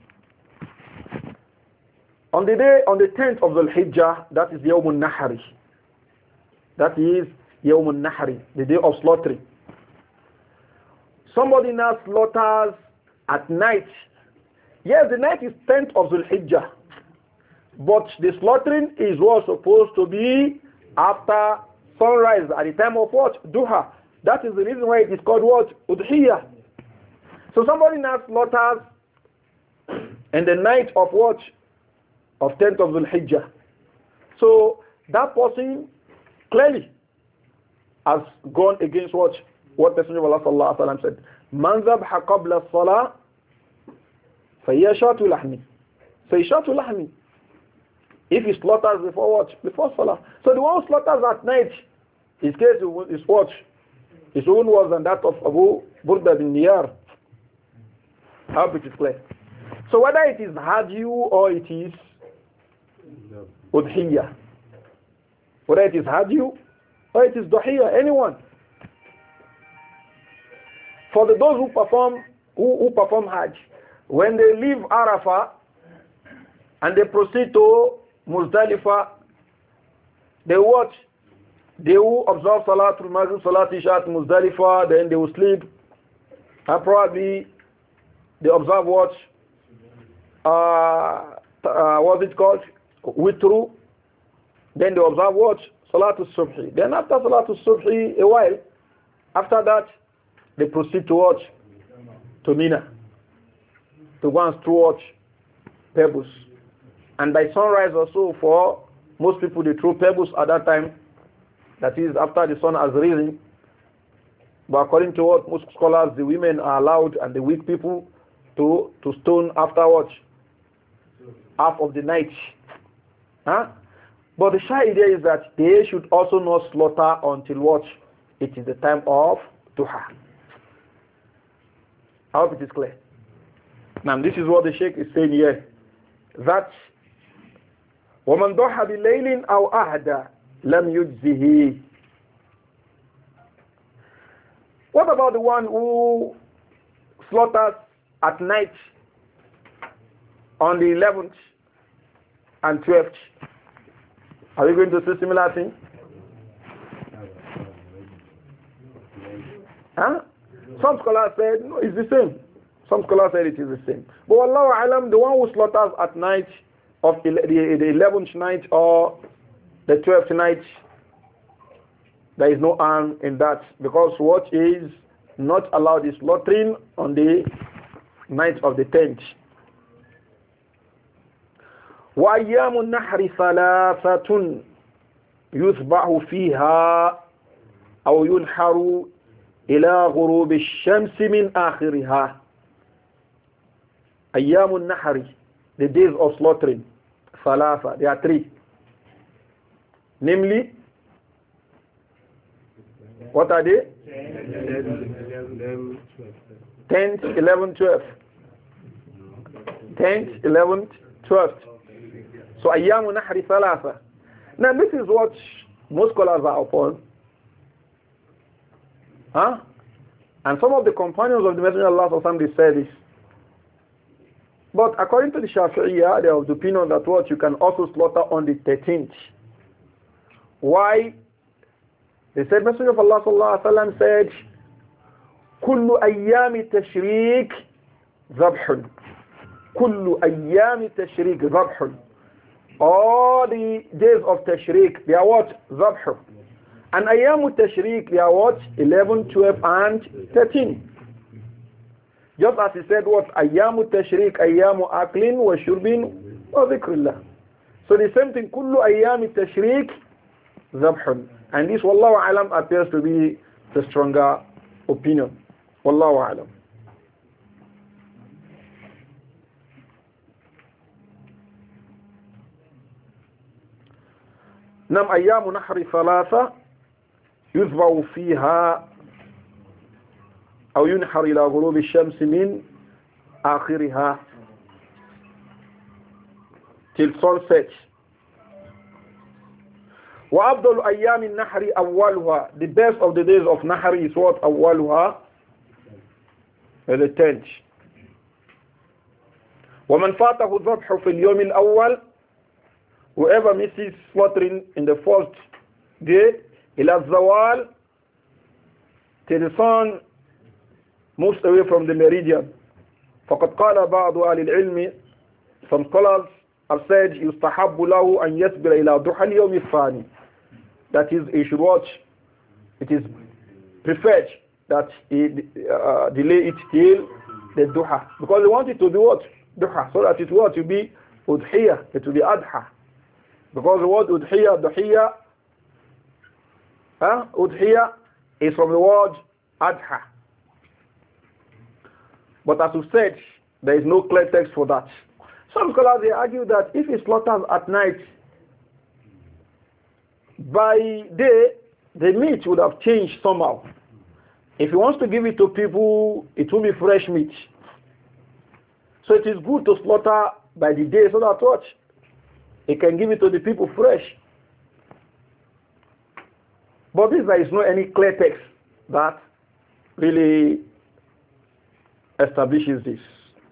On the 10th of the Hijjah, that is Yawm al-Nahri. That is Yawm al-Nahri, the day of slaughtering. Somebody now slaughters at night. Yes, the night is 10th of the Hijjah, but the slaughtering is what supposed to be after sunrise at the time of what? Duha. That is the reason why it is called what? Udhiyah. So somebody now slaughters in the night of what? Of 10th of Dhul Hijjah. So that person clearly has gone against what Messenger of Allah sallallahu alaihi wasallam said. Man dhabha qabla as-salah fayashatu lahmi. Fayashatu lahmi. If he slaughters before what? Before salah. So the one who slaughters at night, his case is what? His own was than that of Abu Burda bin Niyar. I hope it is clear. So whether it is Hadiyu or it is Udhiyah, whether it is Hadiyu or it is Duhiyah, anyone. For those who perform Hajj, when they leave Arafah and they proceed to Muzdalifah, they watch. They will observe Salatul Maghrib, Salatul Isha at Muzdalifah, then they will sleep. And probably they observe what? What's it called? Witru. Then they observe what? Salatul Subhi. Then after Salatul Subhi, a while, after that, they proceed to watch to Mina, to go and throw pebbles. And by sunrise or so, for most people, they throw pebbles at that time. That is after the sun has risen. But according to what most scholars, the women are allowed and the weak people to stone afterwards, half of the night. Huh? But the shy idea is that they should also not slaughter until what? It is the time of Duha. I hope it is clear. Now this is what the Sheikh is saying here. That وَمَنْ ضَحَّ بِلَيْلٍ أَوْ أَهْدَى لَمْ يُجْزِهِ. What about the one who slaughters at night on the 11th and 12th? Are we going to see similar thing? Huh? Some scholars said no, it's the same. Some scholars said it is the same. But Wallahu Alam, the one who slaughters at night of the 11th night or the 12th night, there is no harm in that, because what is not allowed is slaughtering on the night of the 10th. وَأَيَّامُ النَّحْرِ ثَلَاثَةٌ يُذْبَحُ فِيهَا أَوْ يُنْحَرُ إِلَى غُرُوبِ الشَّمْسِ مِنْ آخِرِهَا. أَيَّامُ النَّحْرِ, the days of slaughtering, ثَلَاثَ, there are 3. Namely, what are they? 10th, 11th, 12th. 10th, 11th, 12th. So ayyamu nahri thalatha. Now this is what most scholars are upon. Huh? And some of the companions of the Messenger of Allah, they say this. But according to the Shafi'iyah, they are of the opinion that what you can also slaughter on the 13th. Why? They said, Messenger of Allah sallallahu alaihi wasallam said, "Kullu ayyami tashriq zabhun." Kullu ayyami tashriq zabhun. All the days of tashriq, they are what? Zabhun. And ayyamu tashriq, they are what? 11, 12, and 13. Just as he said, what? Ayyamu tashriq, ayyamu aklin wa shurbin wa dhikrillah. So the same thing, kullu ayyami tashriq zabhun. And this, wallahu alam, appears to be the stronger opinion. Wallahu alam. نعم أيام نحر ثلاثة يذبح فيها أو ينحر إلى غروب الشمس من آخرها till sunset. وأفضل أيام النحر أولها, the best of the days of Nahr is what? أولها, the 10th. ومن فاته الذبح في اليوم الأول, whoever misses slaughtering in the first day, إلى الزوال, till the sun moves away from the meridian. فقد قال بعض أهل العلم, some scholars have said, يستحب له أن يصبر إلى ضحى اليوم الثاني. That is, he should watch. It is preferred that he delay it till the duha, because they want it to be what? Duha, so that it will be udhiyah, it will be adha. Because the word udhiyah, udhiyah is from the word adha. But as we said, there is no clear text for that. Some scholars, they argue that if he slaughters at night, by day, the meat would have changed somehow. If he wants to give it to people, it will be fresh meat. So it is good to slaughter by the day so that what? He can give it to the people fresh. But this, there is no any clear text that really establishes this.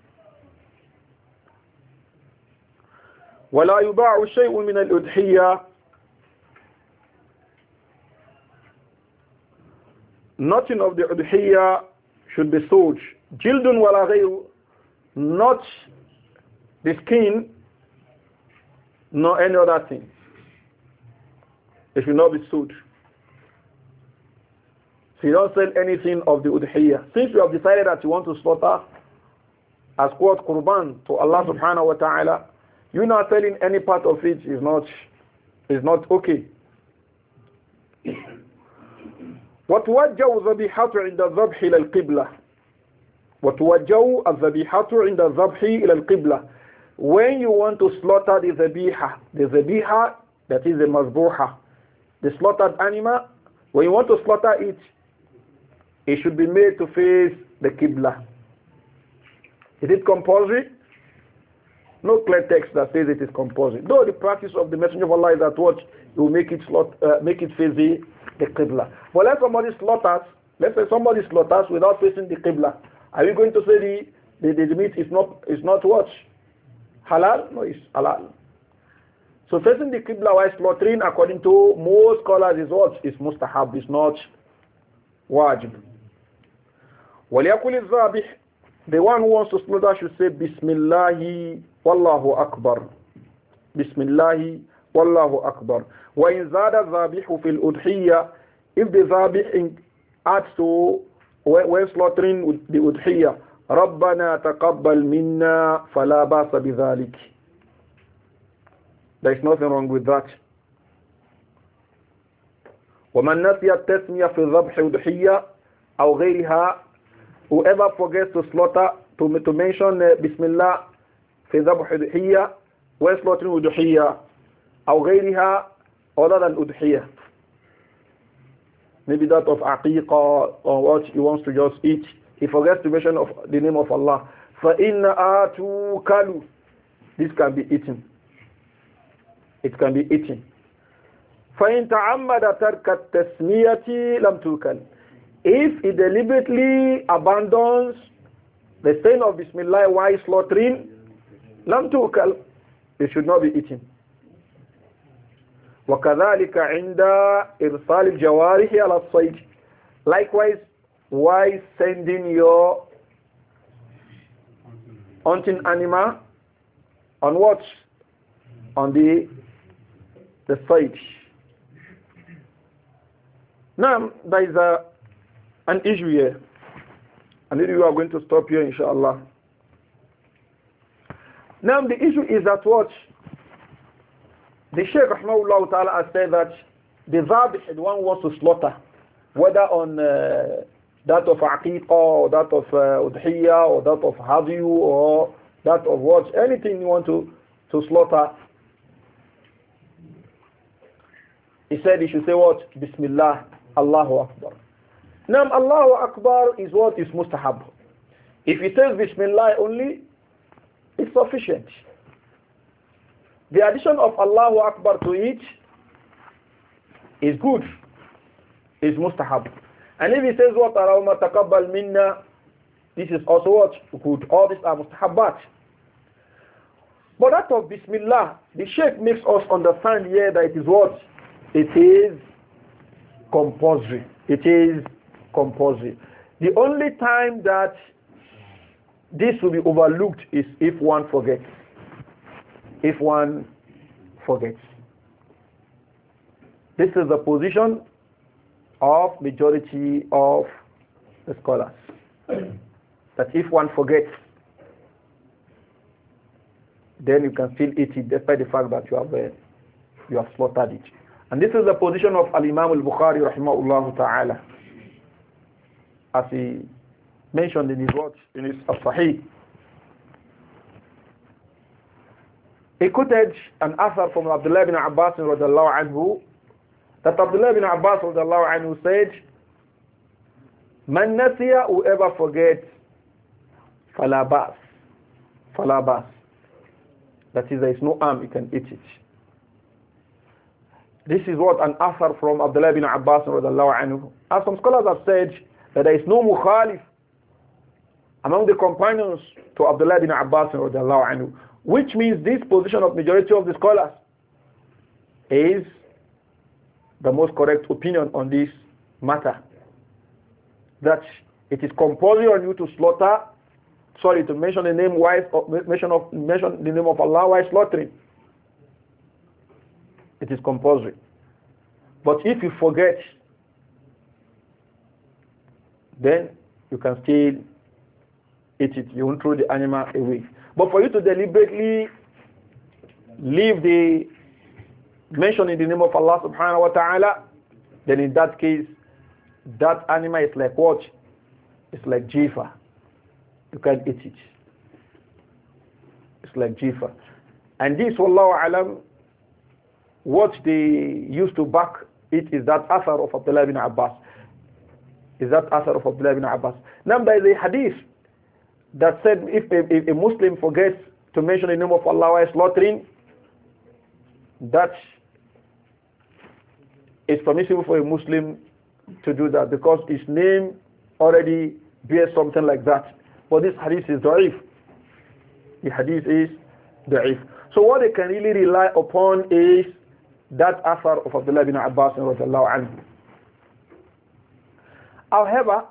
ولا يباع شيء من الأضحية. Nothing of the udhiyah should be sold. Jildun wala ghayru, not the skin, nor any other thing. It should not be sold. So you don't sell anything of the udhiyah. Since you have decided that you want to slaughter as quote qurban to Allah subhanahu wa ta'ala, you not selling any part of it is not okay. وتوجه الذبيحة عند الذبح إلى القبلة. وتوجه الذبيحة عند الذبح إلى القبلة. When you want to slaughter the zabiha, that is the mazbuha, the slaughtered animal, when you want to slaughter it, it should be made to face the qibla. Is it compulsory? No clear text that says it is compulsory. Though the practice of the Messenger of Allah is that what you make it face the Qibla. But let's say somebody slaughters without facing the Qibla. Are you going to say the meat is not what? Halal? No, it's halal. So facing the Qibla while slaughtering, according to most scholars, is what? Is mustahab, is not wajib. وَلْيَقُلِ الذَّابِحِ, the one who wants to slaughter should say Bismillahi Wallahu Akbar. Bismillahi Wallahu Akbar. وَإِنْ زَادَ الذَّابِحُ فِي الْأُضْحِيَّةِ, if the zabih adds to when slaughtering the udhiyah, رَبَّنَا تَقَبَّلْ مِنَّا فَلَا بَاسَ بِذَلِكِ, there is nothing wrong with that. وَمَنْ نَسِيَ التَّسْمِيَةَ فِي الذَّبْحِ أُضْحِيَّةِ أَوْ غَيْرِهَا, whoever forgets to slaughter, to mention Bismillah في ذبح أضحية, when slaughtering أضحية, أو غيرها, other than أضحية, maybe that of aqiqah or what he wants to just eat, he forgets to mention of the name of Allah. فَإِنَّهَا تُوكَلُ, this can be eaten. It can be eaten. فَإِن تَعَمَّدَ تَرْكَ التَّسْمِيَةِ لَمْ تُوكَلْ, if he deliberately abandons the saying of Bismillah while slaughtering, لَمْ تُوكَلْ, it should not be eaten. وَكَذَلِكَ عِنْدَ إِرْسَالِ الْجَوَارِحِ عَلَى الصَّيْدِ, likewise, while sending your hunting animal on what? On the site. Now, there is an issue here. And then we are going to stop here, inshallah. Now, the issue is that what? The Shaykh Rahmahullah Ta'ala has said that the zabih, the one who wants to slaughter, whether on that of aqiqah, or that of udhiyah, or that of hadiyu, or that of what, anything you want to slaughter, he said he should say what? Bismillah, Allahu Akbar. Now, Allahu Akbar is what is mustahab. If he says Bismillah only, it's sufficient. The addition of Allahu Akbar to it is good, is mustahab. And if he says what? Allahumma taqabbal minna, this is also what? Good. All these are mustahabbat. But that of Bismillah, the Sheikh makes us understand here that it is what? It is compulsory. It is compulsory. The only time that this will be overlooked is if one forgets. If one forgets. This is the position of majority of the scholars. That if one forgets, then you can still eat it despite the fact that you have slaughtered it. And this is the position of Al-Imam Al-Bukhari rahimahullah ta'ala, as he mentioned in his words, in his Sahih. He quoted an author from Abdullah ibn Abbas radiyallahu anhu, that Abdullah ibn Abbas radiyallahu anhu said, Man nasiya, whoever forgets, fala bas. Fala bas. That is, there is no harm, you can eat it. This is what an author from Abdullah ibn Abbas radiyallahu anhu. As some scholars have said, that there is no mukhalif among the companions to Abdullah ibn Abbas radiyallahu anhu, which means this position of majority of the scholars is the most correct opinion on this matter. That it is compulsory on you to to mention the name mention the name of Allah while slaughtering. It is compulsory. But if you forget, then you can still eat it. You won't throw the animal away. But for you to deliberately leave the mention in the name of Allah subhanahu wa ta'ala, then in that case, that animal is like what? It's like jifa. You can't eat it. It's like jifa. And this, wallahu alam, what they used to back it is that author of Abdullah ibn Abbas. Is that author of Abdullah ibn Abbas. Now there is a hadith that said if a Muslim forgets to mention the name of Allah while slaughtering, that it's permissible for a Muslim to do that because his name already bears something like that. But this hadith is da'if. The hadith is da'if. So what they can really rely upon is that affair of Abdullah bin Abbas radiallahu anhu. However,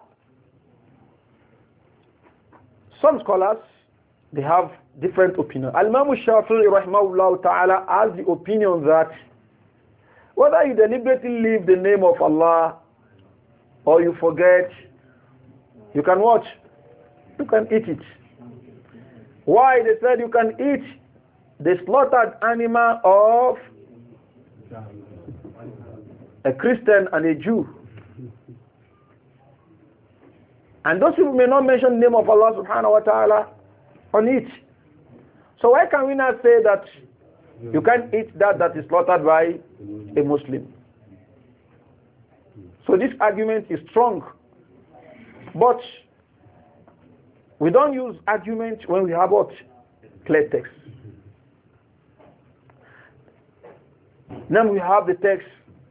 some scholars, they have different opinions. Al-Imam Shafi'i rahimahullah ta'ala has the opinion that whether you deliberately leave the name of Allah or you forget, you can watch, you can eat it. Why? They said you can eat the slaughtered animal of a Christian and a Jew. And those people may not mention the name of Allah subhanahu wa ta'ala on it. So why can we not say that you can't eat that is slaughtered by a Muslim? So this argument is strong. But we don't use argument when we have what? Clear text. Now we have the text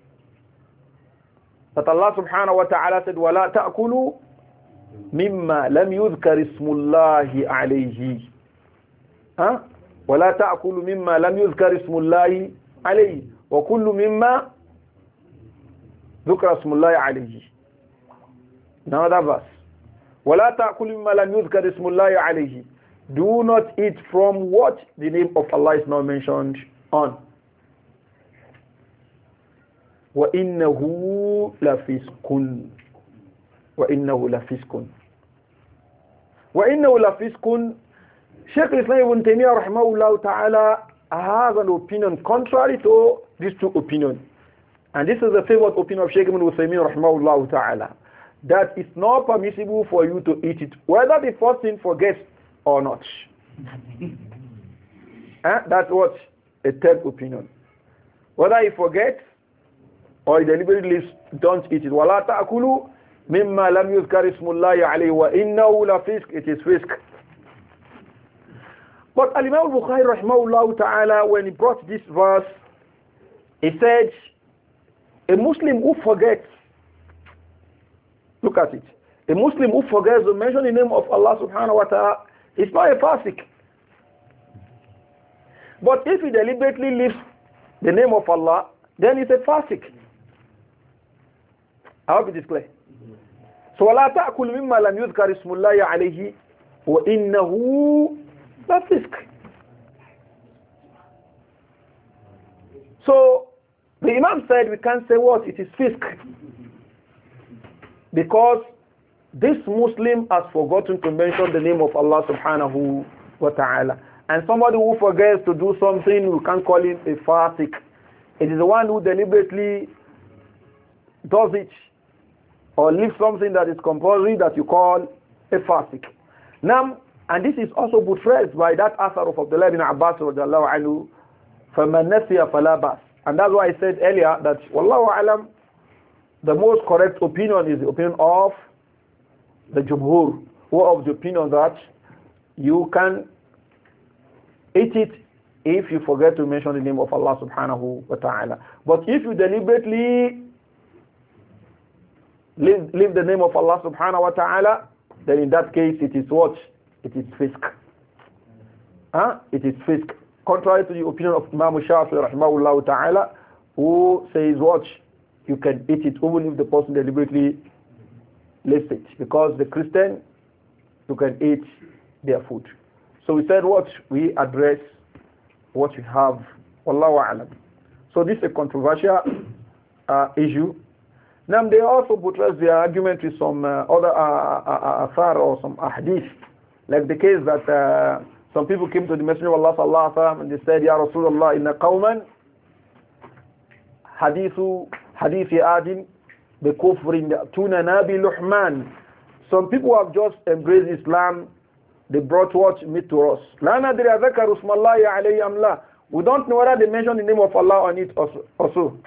that Allah subhanahu wa ta'ala said, وَلَا تَأْكُلُوا مِمَّا لَمْ يُذْكَرِ اسْمُ اللَّهِ عَلَيْهِ وَلَا تَأْكُلُوا مِمَّا لَمْ يُذْكَرِ اسْمُ اللَّهِ عَلَيْهِ وَكُلُّ مِمَّا ذُكْرَ اسْمُ اللَّهِ عَلَيْهِ. Now that verse. وَلَا تَأْكُلُوا مِمَّا لَمْ يُذْكَرِ اسْمُ اللَّهِ عَلَيْهِ. Do not eat from what the name of Allah is not mentioned on. وَإِنَّهُ لَفِسْقٌ وَإِنَّهُ لَفِسْقٌ وَإِنَّهُ لَفِسْقٌ. Shaykh Islam Ibn Taymiyyah rahimahullah ta'ala has an opinion contrary to these two opinions. And this is the favorite opinion of Shaykh Ibn Uthaymeen rahimahullah ta'ala, that it's not permissible for you to eat it, whether the person forgets or not. That's what a third opinion. Whether he forgets or he deliberately leaves, don't eat it. وَلَا تَأْكُلُوا مِمَّا لَمْ يُذْكَرِ اسْمُ اللَّهِ عَلَيْهِ وَإِنَّهُ لَفِسْقٌ. It is fisk. But Al-Imam al-Bukhari rahimahullah ta'ala, when he brought this verse, he said, a Muslim who forgets, look at it, a Muslim who forgets to mention the name of Allah subhanahu wa ta'ala is not a fasik. But if he deliberately leaves the name of Allah, then he's a fasik. I hope it is clear. So وَلَا تَأْكُلْ مِمَّا لَمْ يُذْكَرِ اسْمُ اللَّهِ عَلَيْهِ وَإِنَّهُ لَفِسْقٌ. So the Imam said we can't say what? It is fisk. Because this Muslim has forgotten to mention the name of Allah subhanahu wa ta'ala. And somebody who forgets to do something, we can't call him a fasik. It is the one who deliberately does it or leaves something that is compulsory that you call a fasik. Now, and this is also buttressed by that asar of Abdullah bin Abbas radiallahu anhu, فَمَنْ نَسِيَ فَلَا بَأْسَ. And that's why I said earlier that Wallahu a'lam, the most correct opinion is the opinion of the Jumhur, who are of the opinion that you can eat it if you forget to mention the name of Allah subhanahu wa ta'ala. But if you deliberately leave the name of Allah subhanahu wa ta'ala, then in that case it is what? It is fisk. It is fisk. Contrary to the opinion of Imam Shafi'i rahimahullah ta'ala, who says what? You can eat it even if the person deliberately leaves it. Because the Christian, you can eat their food. So we said what? We address what we have. Wallahu a'lam. So this is a controversial issue. Now they also buttress their argument with some other athar or some hadith. Like the case that some people came to the Messenger of Allah sallallahu alaihi wasallam and they said, Ya Rasulullah, inna qawman hadithi adin bi kufrin tunana bi luhman. Some people have just embraced Islam. They brought what? Meat to us. La nadri adhakaru ismallahi alayhi am la. We don't know whether they mention the name of Allah on it also.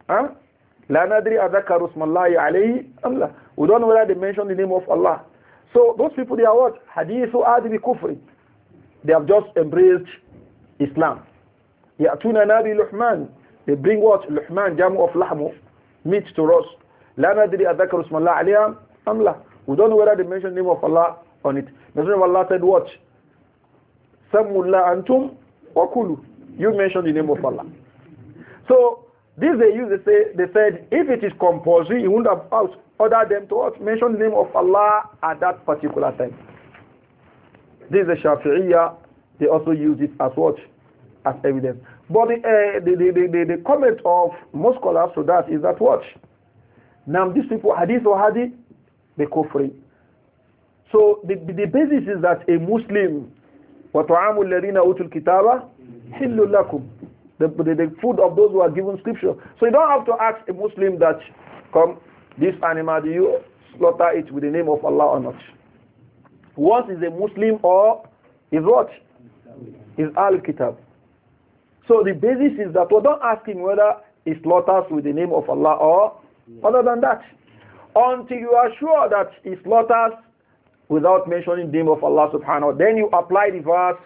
La nadri adhakaru ismallahi alayhi am la. We don't know whether they mention the name of Allah. So those people, they are what? Hadithu adi kufri. They have just embraced Islam. Ya'tuna nabi luhman. They bring what? Luhman, jamu of lahmu, meat to us. La nadri adhakaru ismallah aliyah amla. We don't know whether they mention the name of Allah on it. Messenger of Allah said what? Samullah antum wa kulu. You mentioned the name of Allah. So this they said if it is compulsory, you wouldn't have ordered them to what? Mention the name of Allah at that particular time. This is the Shafi'iyya. They also use it as what? As evidence. But the comment of most scholars to that is that what? Now these people, hadith or hadith, they kufri. So the basis is that a Muslim, وَطَعَامُ الَّذِينَ أُوتُوا الْكِتَابَ حِلٌّ لَكُمْ, the food of those who are given scripture. So you don't have to ask a Muslim that, come, this animal, do you slaughter it with the name of Allah or not? Once is a Muslim or is what? Is Al-Kitab. So the basis is that we don't ask him whether he slaughters with the name of Allah or other than that. Until you are sure that he slaughters without mentioning the name of Allah subhanahu wa ta'ala, then you apply the verse,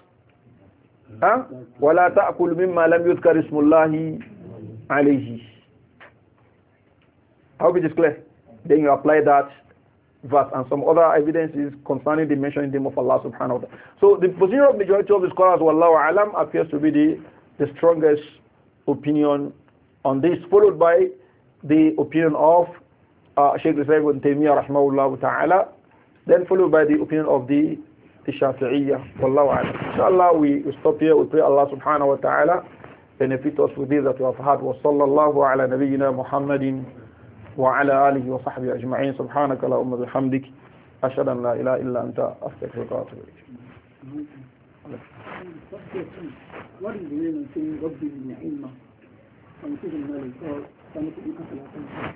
وَلَا تَأْكُلْ مِمَّا لَمْ يُذْكَرِ اسْمُ اللَّهِ عَلَيْهِ. I hope it is clear. Then you apply that verse and some other evidences concerning the mentioning the name of Allah subhanahu wa ta'ala. So the position of majority of the scholars, wallahu alam, appears to be the strongest opinion on this, followed by the opinion of Shaykh Islam ibn Taymiyyah rahimahullah ta'ala, then followed by the opinion of the Shafi'iyya, wallahu alam. Inshallah we stop here. We pray Allah subhanahu wa ta'ala benefit us with this that we have had. Wa sallallahu ala nabiyyina Muhammadin wa ala alihi wa sahbihi ajma'in. Subhanaka Allahumma bihamdik ashhadu an la ilaha illa anta astaghfiruka wa atubu ilayk. What is the meaning of saying Rabbi zidni ilma? Scientific knowledge or scientific knowledge?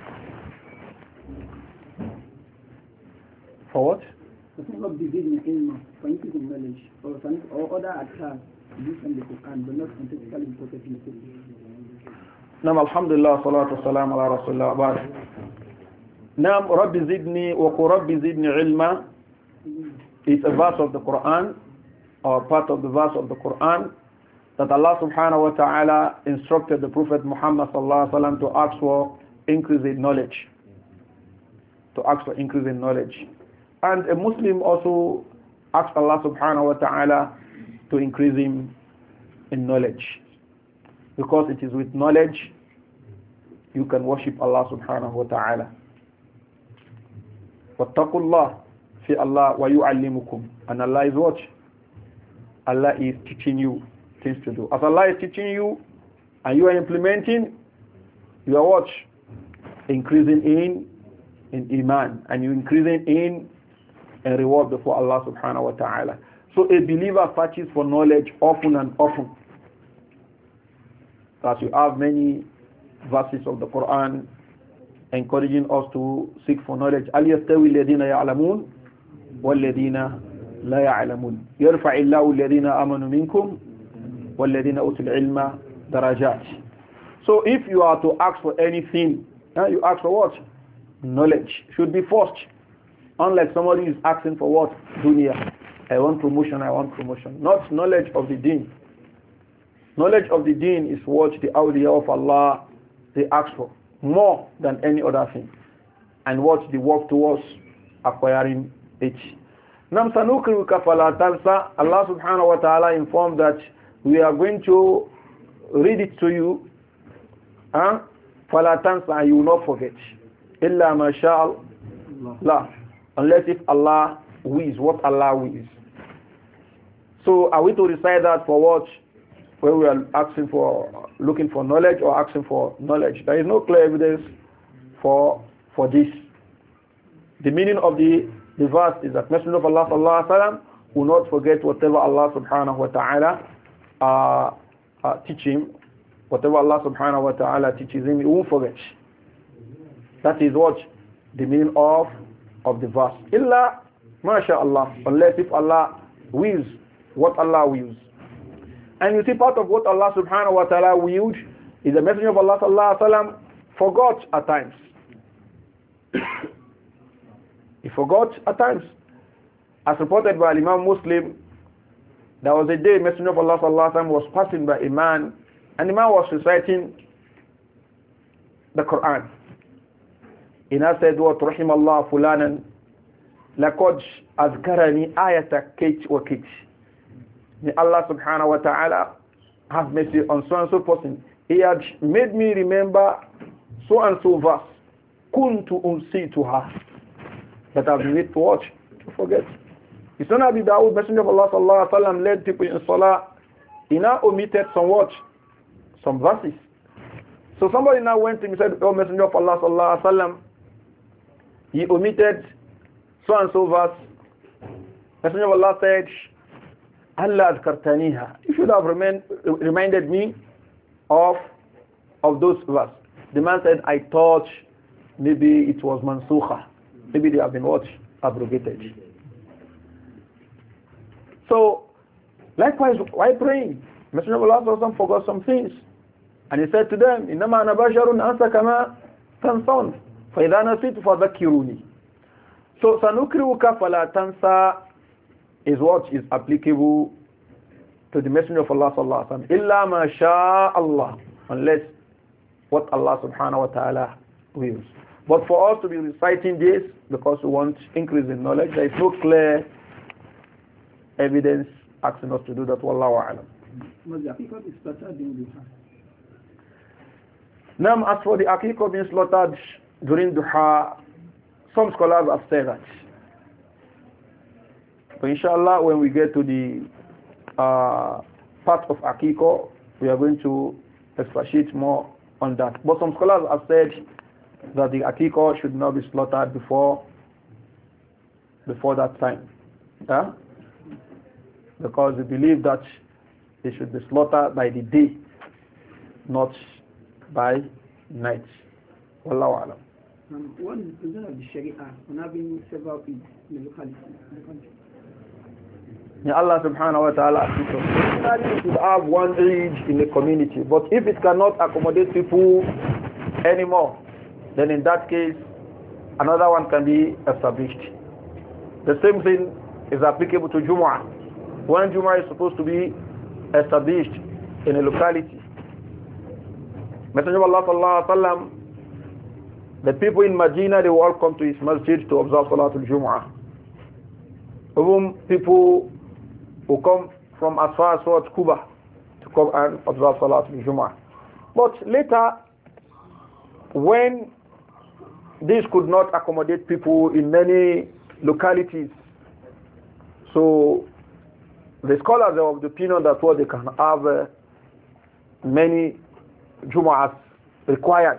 For what? Rabbi zidni ilma, scientific knowledge or other adhkar used in the Quran but not scientifically important in the Quran. Nam alhamdulillah salatu wassalam ala rasulillah wa barak. Nam Rabbi zidni wa Rabbi zidni ilma is a verse of the Quran, or part of the verse of the Quran, that Allah subhanahu wa ta'ala instructed the Prophet Muhammad sallallahu alaihi wasallam to ask for increase in knowledge. To ask for increase in knowledge. And a Muslim also asks Allah subhanahu wa ta'ala to increase him in knowledge. Because it is with knowledge you can worship Allah subhanahu wa ta'ala. وَاتَّقُوا اللَّهِ fi Allah wa yu'allimukum. And Allah is what? Allah is teaching you things to do. As Allah is teaching you and you are implementing, you are what? Increasing in iman, and you increasing in a reward before Allah subhanahu wa ta'ala. So a believer searches for knowledge often and often. As you have many verses of the Quran encouraging us to seek for knowledge. أَلْ يَسْتَوِي الَّذِينَ يَعْلَمُونَ وَالَّذِينَ لا يعلمون يرفع الله الذين آمنوا منكم والذين أوتوا العلم درجات. So if you are to ask for anything, you ask for what? Knowledge should be first. Unlike somebody is asking for what? Dunya. I want promotion, I want promotion. Not knowledge of the deen. Knowledge of the deen is what the awliya of Allah, they ask for more than any other thing. And what they work towards acquiring it. Nam sanukriuka fala tansa. Allah subhanahu wa ta'ala informed that we are going to read it to you. Fala tansa, and you will not forget. Illa ma sha'Allah. Unless if Allah wills, what Allah wills. So are we to recite that for what? When we are asking for, looking for knowledge or asking for knowledge? There is no clear evidence for this. The meaning of the verse is that Messenger of Allah sallallahu alaihi wasallam will not forget whatever Allah subhanahu wa ta'ala teach him. Whatever Allah subhanahu wa ta'ala teaches him, he won't forget. That is what the meaning of the verse. Illa masha'Allah, unless if Allah wills, what Allah wills. And you see, part of what Allah subhanahu wa ta'ala willed is the Messenger of Allah sallallahu alaihi wasallam forgot at times. He forgot at times. As reported by Imam Muslim, there was a day Messenger of Allah sallallahu alaihi wasallam was passing by a man, and the man was reciting the Quran. He now said, "What rahim Allah fulanan, laqad azkarani ayata kait wa kait." May Allah subhanahu wa ta'ala have mercy on so and so person. He had made me remember so and so verse. Kuntu unsituha, that I've been made to watch, to forget. His son Abi Dawud, Messenger of Allah sallallahu alaihi wasallam, led people in salah. He now omitted some watch, some verses. So somebody now went to him and said, "Oh Messenger of Allah sallallahu alaihi wasallam, he omitted so and so verse." Messenger of Allah said, "Allah adkartaniha, you should have reminded me of those verses." The man said, "I thought maybe it was mansukha, maybe they have been what? Abrogated." So, likewise, why praying? Messenger of Allah also forgot some things. And he said to them, إِنَّمَا أَنَا بَشَرٌ أَنْسَ كَمَا تَنْسَوْنَ فَإِذَا نَسِيتُ فَذَكِّرُونِي. So, سَنُكْرِئُكَ فَلَا تَنْسَى is what is applicable to the Messenger of Allah sallallahu alaihi wasallam. إِلَّا مَا شَاءَ اللَّهُ, unless what Allah subhanahu wa ta'ala wills. But for us to be reciting this because we want increase in knowledge, there is no clear evidence asking us to do that. Wallahu a'lam. Now, as for the aqiqah being slaughtered during duha, some scholars have said that. But inshallah, when we get to the part of aqiqah, we are going to expatiate more on that. But some scholars have said that the aqiqah should not be slaughtered before that time. Yeah? Because we believe that they should be slaughtered by the day, not by night. Wallahu alam. What is the position of the Sharia on having several people in the locality, in the country? May Allah subhanahu wa ta'ala assist us. Ordinarily, we should have one Eid in the community, but if it cannot accommodate people anymore, then in that case, another one can be established. The same thing is applicable to Jumu'ah. When Jumu'ah is supposed to be established in a locality, Messenger of Allah sallallahu alaihi wasallam, the people in Medina, they will all come to his masjid to observe Salatul Jumu'ah. Even people who come from as far as towards Kuba to come and observe Salatul Jumu'ah. But later, when this could not accommodate people in many localities, so the scholars are of the opinion that what they can have many Jumu'ahs required.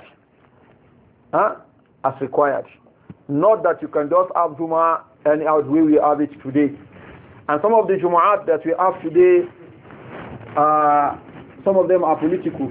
As required. Not that you can just have Jumu'ah anyhow the way we have it today. And some of the Jumu'ahs that we have today, some of them are political.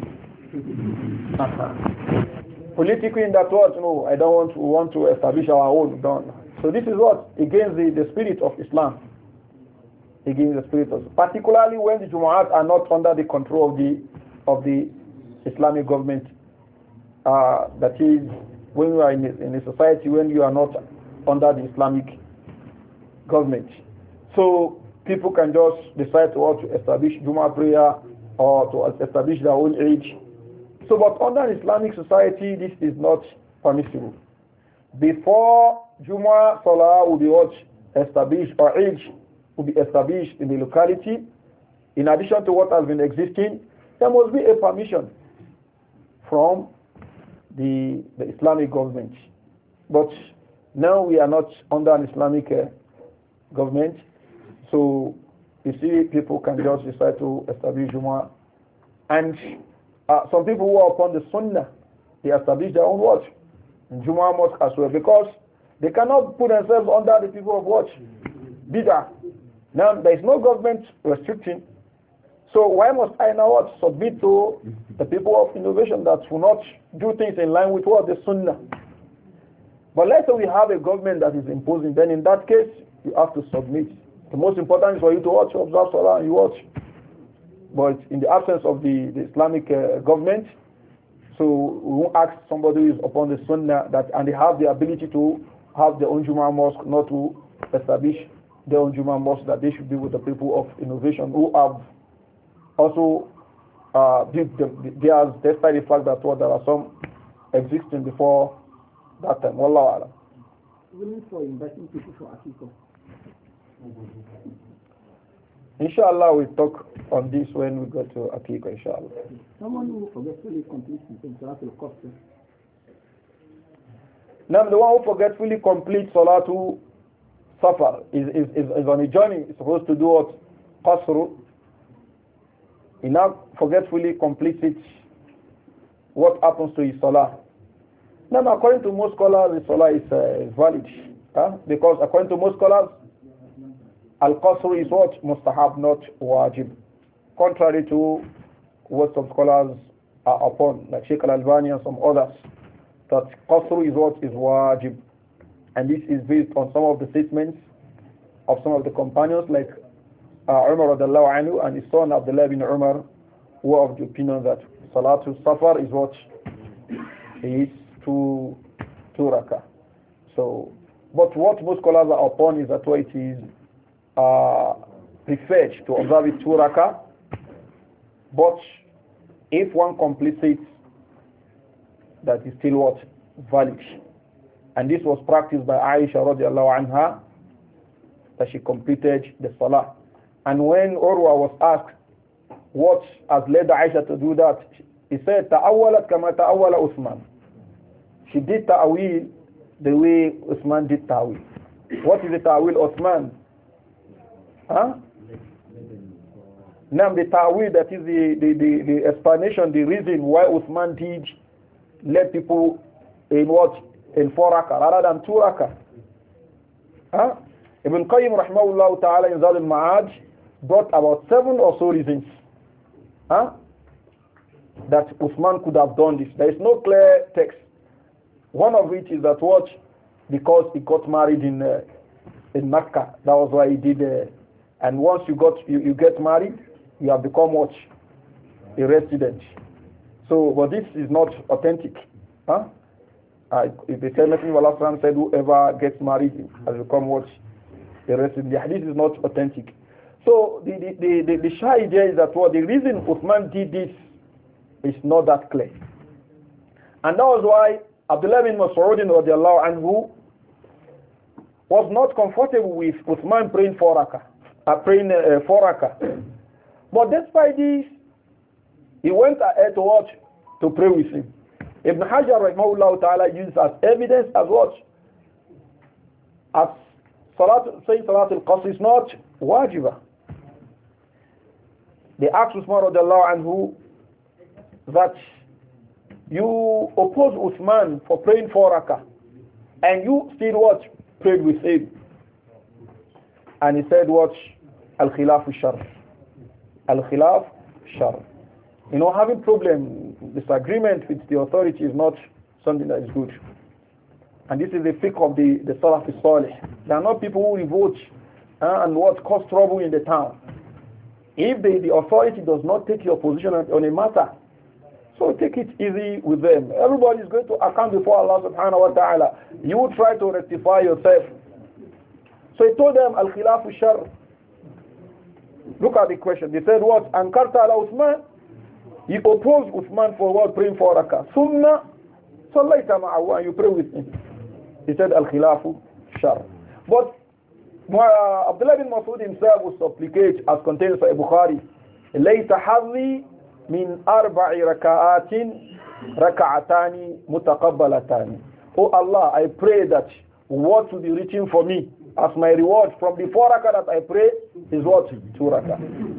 Political in that word, no, I don't want to establish our own. Don't. So this is what? Against the spirit of Islam. Against the spirit of, particularly when the Jumu'ahs are not under the control of the Islamic government. That is, when you are in a society when you are not under the Islamic government. So people can just decide to establish Jumu'ah prayer or to establish their own age. So but under an Islamic society, this is not permissible. Before Jumu'ah Salah will be established, or age will be established in the locality, in addition to what has been existing, there must be a permission from the Islamic government. But now we are not under an Islamic government, so you see people can just decide to establish Jumu'ah. And some people who are upon the Sunnah, they establish their own watch, Jumu'ah mosque as well, because they cannot put themselves under the people of watch, Bid'ah. Now there is no government restricting. So why must I now submit to the people of innovation that will not do things in line with what the Sunnah? But let's say we have a government that is imposing, then in that case, you have to submit. The most important is for you to watch, observe Salah, and you watch. But in the absence of the Islamic government, so we won't ask somebody who is upon the Sunnah that, and they have the ability to have their own Jumu'ah mosque, not to establish there on Juma Mosque, that they should be with the people of innovation who have also theirs, despite the fact that there are some existing before that time. Wallahu alam. Willing for inviting people for Akiko. Inshallah, we'll talk on this when we go to Akiko, inshallah. Someone who forgetfully completes in Salatul Qasr. Now, the one who forgetfully completes Salatul Safar is on a journey, is supposed to do what? Qasr. He now forgetfully completes it. What happens to his Salah? Now, according to most scholars, his Salah is valid. Because according to most scholars, Al-Qasr is what? Mustahab, not wajib. Contrary to what some scholars are upon, like Sheikh Al-Albani and some others, that Qasr is what? Is wajib. And this is based on some of the statements of some of the companions, like Umar radiallahu anhu and his son Abdullah bin Umar, who are of the opinion that Salatul Safar is what? Is two rakah. So, but what most scholars are upon is that it is preferred to observe it 2 rakah, but if one completes it, that is still what? Valid. And this was practiced by Aisha radiallahu anha, that she completed the salah. And when Urwa was asked what has led Aisha to do that, he said, "Ta'awwalat kama ta'awwala Uthman." She did ta'awil the way Uthman did ta'awil. What is the ta'awil Uthman? Now the ta'wil, that is the explanation, the reason why Uthman did let people in what? In 4 rakah rather than 2 rakah. Ibn Qayyim rahimahullah ta'ala in Zad al-Ma'aj brought about 7 or so reasons that Uthman could have done this. There is no clear text. One of which is that what? Because he got married in Mecca. That was why he did. And once you get married, you have become what? A resident. So, but this is not authentic. If the Messenger of Allah said whoever gets married has become what? A resident. The hadith is not authentic. So the shy idea is that what the reason Uthman did this is not that clear. And that was why Abdullah bin Mas'ud radiallahu anhu was not comfortable with Uthman praying 4 rakah. But despite this, he went ahead to watch, to pray with him. Ibn Hajar rahimahullah ta'ala used as evidence as what? As saying Salat al-Qasr is not wajibah. They asked Uthman radiallahu anhu that you oppose Uthman for praying 4 rakah, and you still what? Prayed with him. And he said what? Al-Khilaf Shar. Al-Khilaf Shar. You know, having problem, disagreement with the authority is not something that is good. And this is the fiqh of the Salaf Salih. They are not people who revolt and what cause trouble in the town. If the authority does not take your position on a matter, so take it easy with them. Everybody is going to account before Allah subhanahu wa ta'ala. You will try to rectify yourself. So he told them, Al-Khilaf Shar. Look at the question. They said what? Ankarta ala Uthman. He opposed Uthman for what? Praying 4 rakah. Summa sallayta ma'ahu, and you pray with him. He said Al-Khilafu Shar. But Abdullah bin Mas'ud himself would supplicate, as contained by Bukhari, Layta hadhi min 4 raka'atin raka'atani mutaqabbalatani. Oh Allah, I pray that what will be written for me as my reward from the 4 rakah that I pray is what? 2 rakah.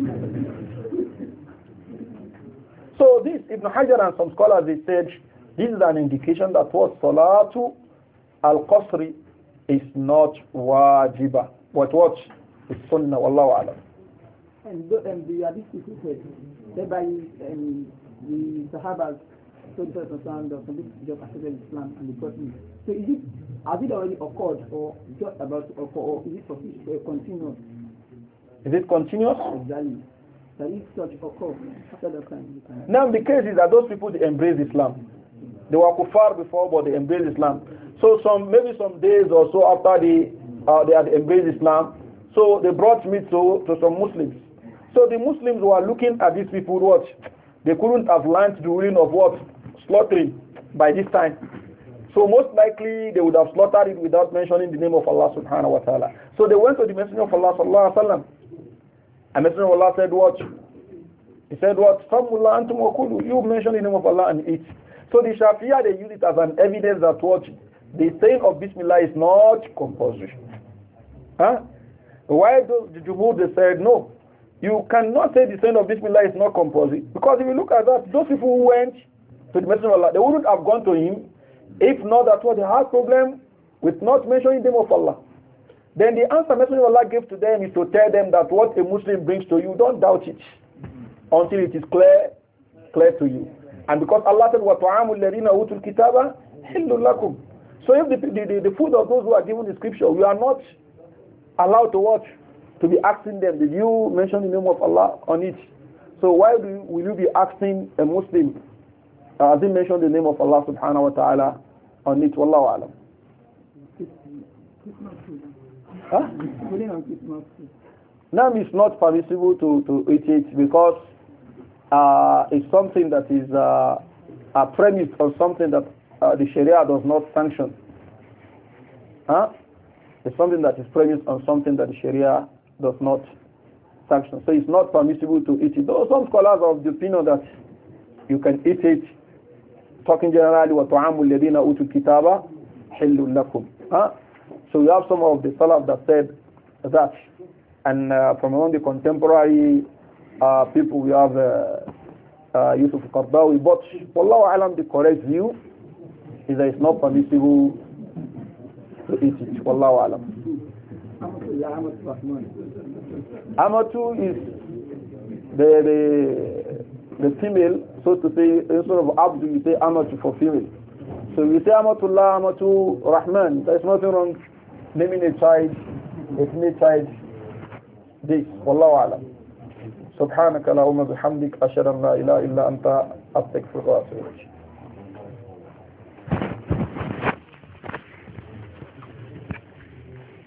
So this, Ibn Hajar and some scholars, they said, this is an indication that what? Salatu al-Qasri is not wajibah. But what? It's sunnah, wallahu alam. And the hadith is said by the Sahabas told us some people just accepted Islam and the Prophet. So has it already occurred, or just about to occur, or is it continuous? Is it continuous? Exactly. That if such occur after that time. Now the case is that those people, they embrace Islam. They were kuffar before, but they embraced Islam. So maybe some days or so after they had embraced Islam, So they brought meat to some Muslims. So the Muslims were looking at these people, what? They couldn't have learned the ruling of what? Slaughtering by this time. So most likely they would have slaughtered it without mentioning the name of Allah subhanahu wa ta'ala. So they went to the Messenger of Allah sallallahu alaihi wasallam. And Messenger of Allah said what? He said what? Samullah antum wa kulu. You mention the name of Allah and eat. So the Shafi'ah, they use it as an evidence that what? The saying of Bismillah is not compulsory. Huh? Why the Jumhur, they said no. You cannot say the saying of Bismillah is not compulsory. Because if you look at that, those people who went to the Messenger of Allah, they wouldn't have gone to him if not that what they had problem with not mentioning the name of Allah. Then the answer Messenger of Allah gave to them is to tell them that what a Muslim brings to you, don't doubt it until it is clear to you. And because Allah said, وَطَعَامُ الَّذِينَ أُوتُوا الْكِتَابَ حِلٌّ لَكُمْ. So if the food of those who are given the scripture, we are not allowed to watch, to be asking them, did you mention the name of Allah on it? So why will you be asking a Muslim, has he mentioned the name of Allah subhanahu wa ta'ala on it? Wallahu alam. Huh? Now it's not permissible to eat it because it's something that is a premise of something that the Sharia does not sanction. Huh? It's something that is premised on something that the Sharia does not sanction. So it's not permissible to eat it. Though some scholars are of the opinion that you can eat it, talking generally, وَطُعَامُ الَّذِينَ أُوتُوا الْكِتَابَ حِلٌّ لَكُمْ. So we have some of the Salaf that said that. And from among the contemporary people, we have Yusuf Qardawi. But Wallahu Alam, the correct view is that it's not permissible to eat it. Wallahu Alam. Amatu is the female, so to say, instead of Abdu, you say Amatu for female. So you say Amatullah, Amatu Rahman. There's nothing wrong naming a child, a female child, this. Wallahu Alam. سبحانك اللهم بحمدك أشهد أن لا إله إلا أنت أستغفرك وأتوب إليك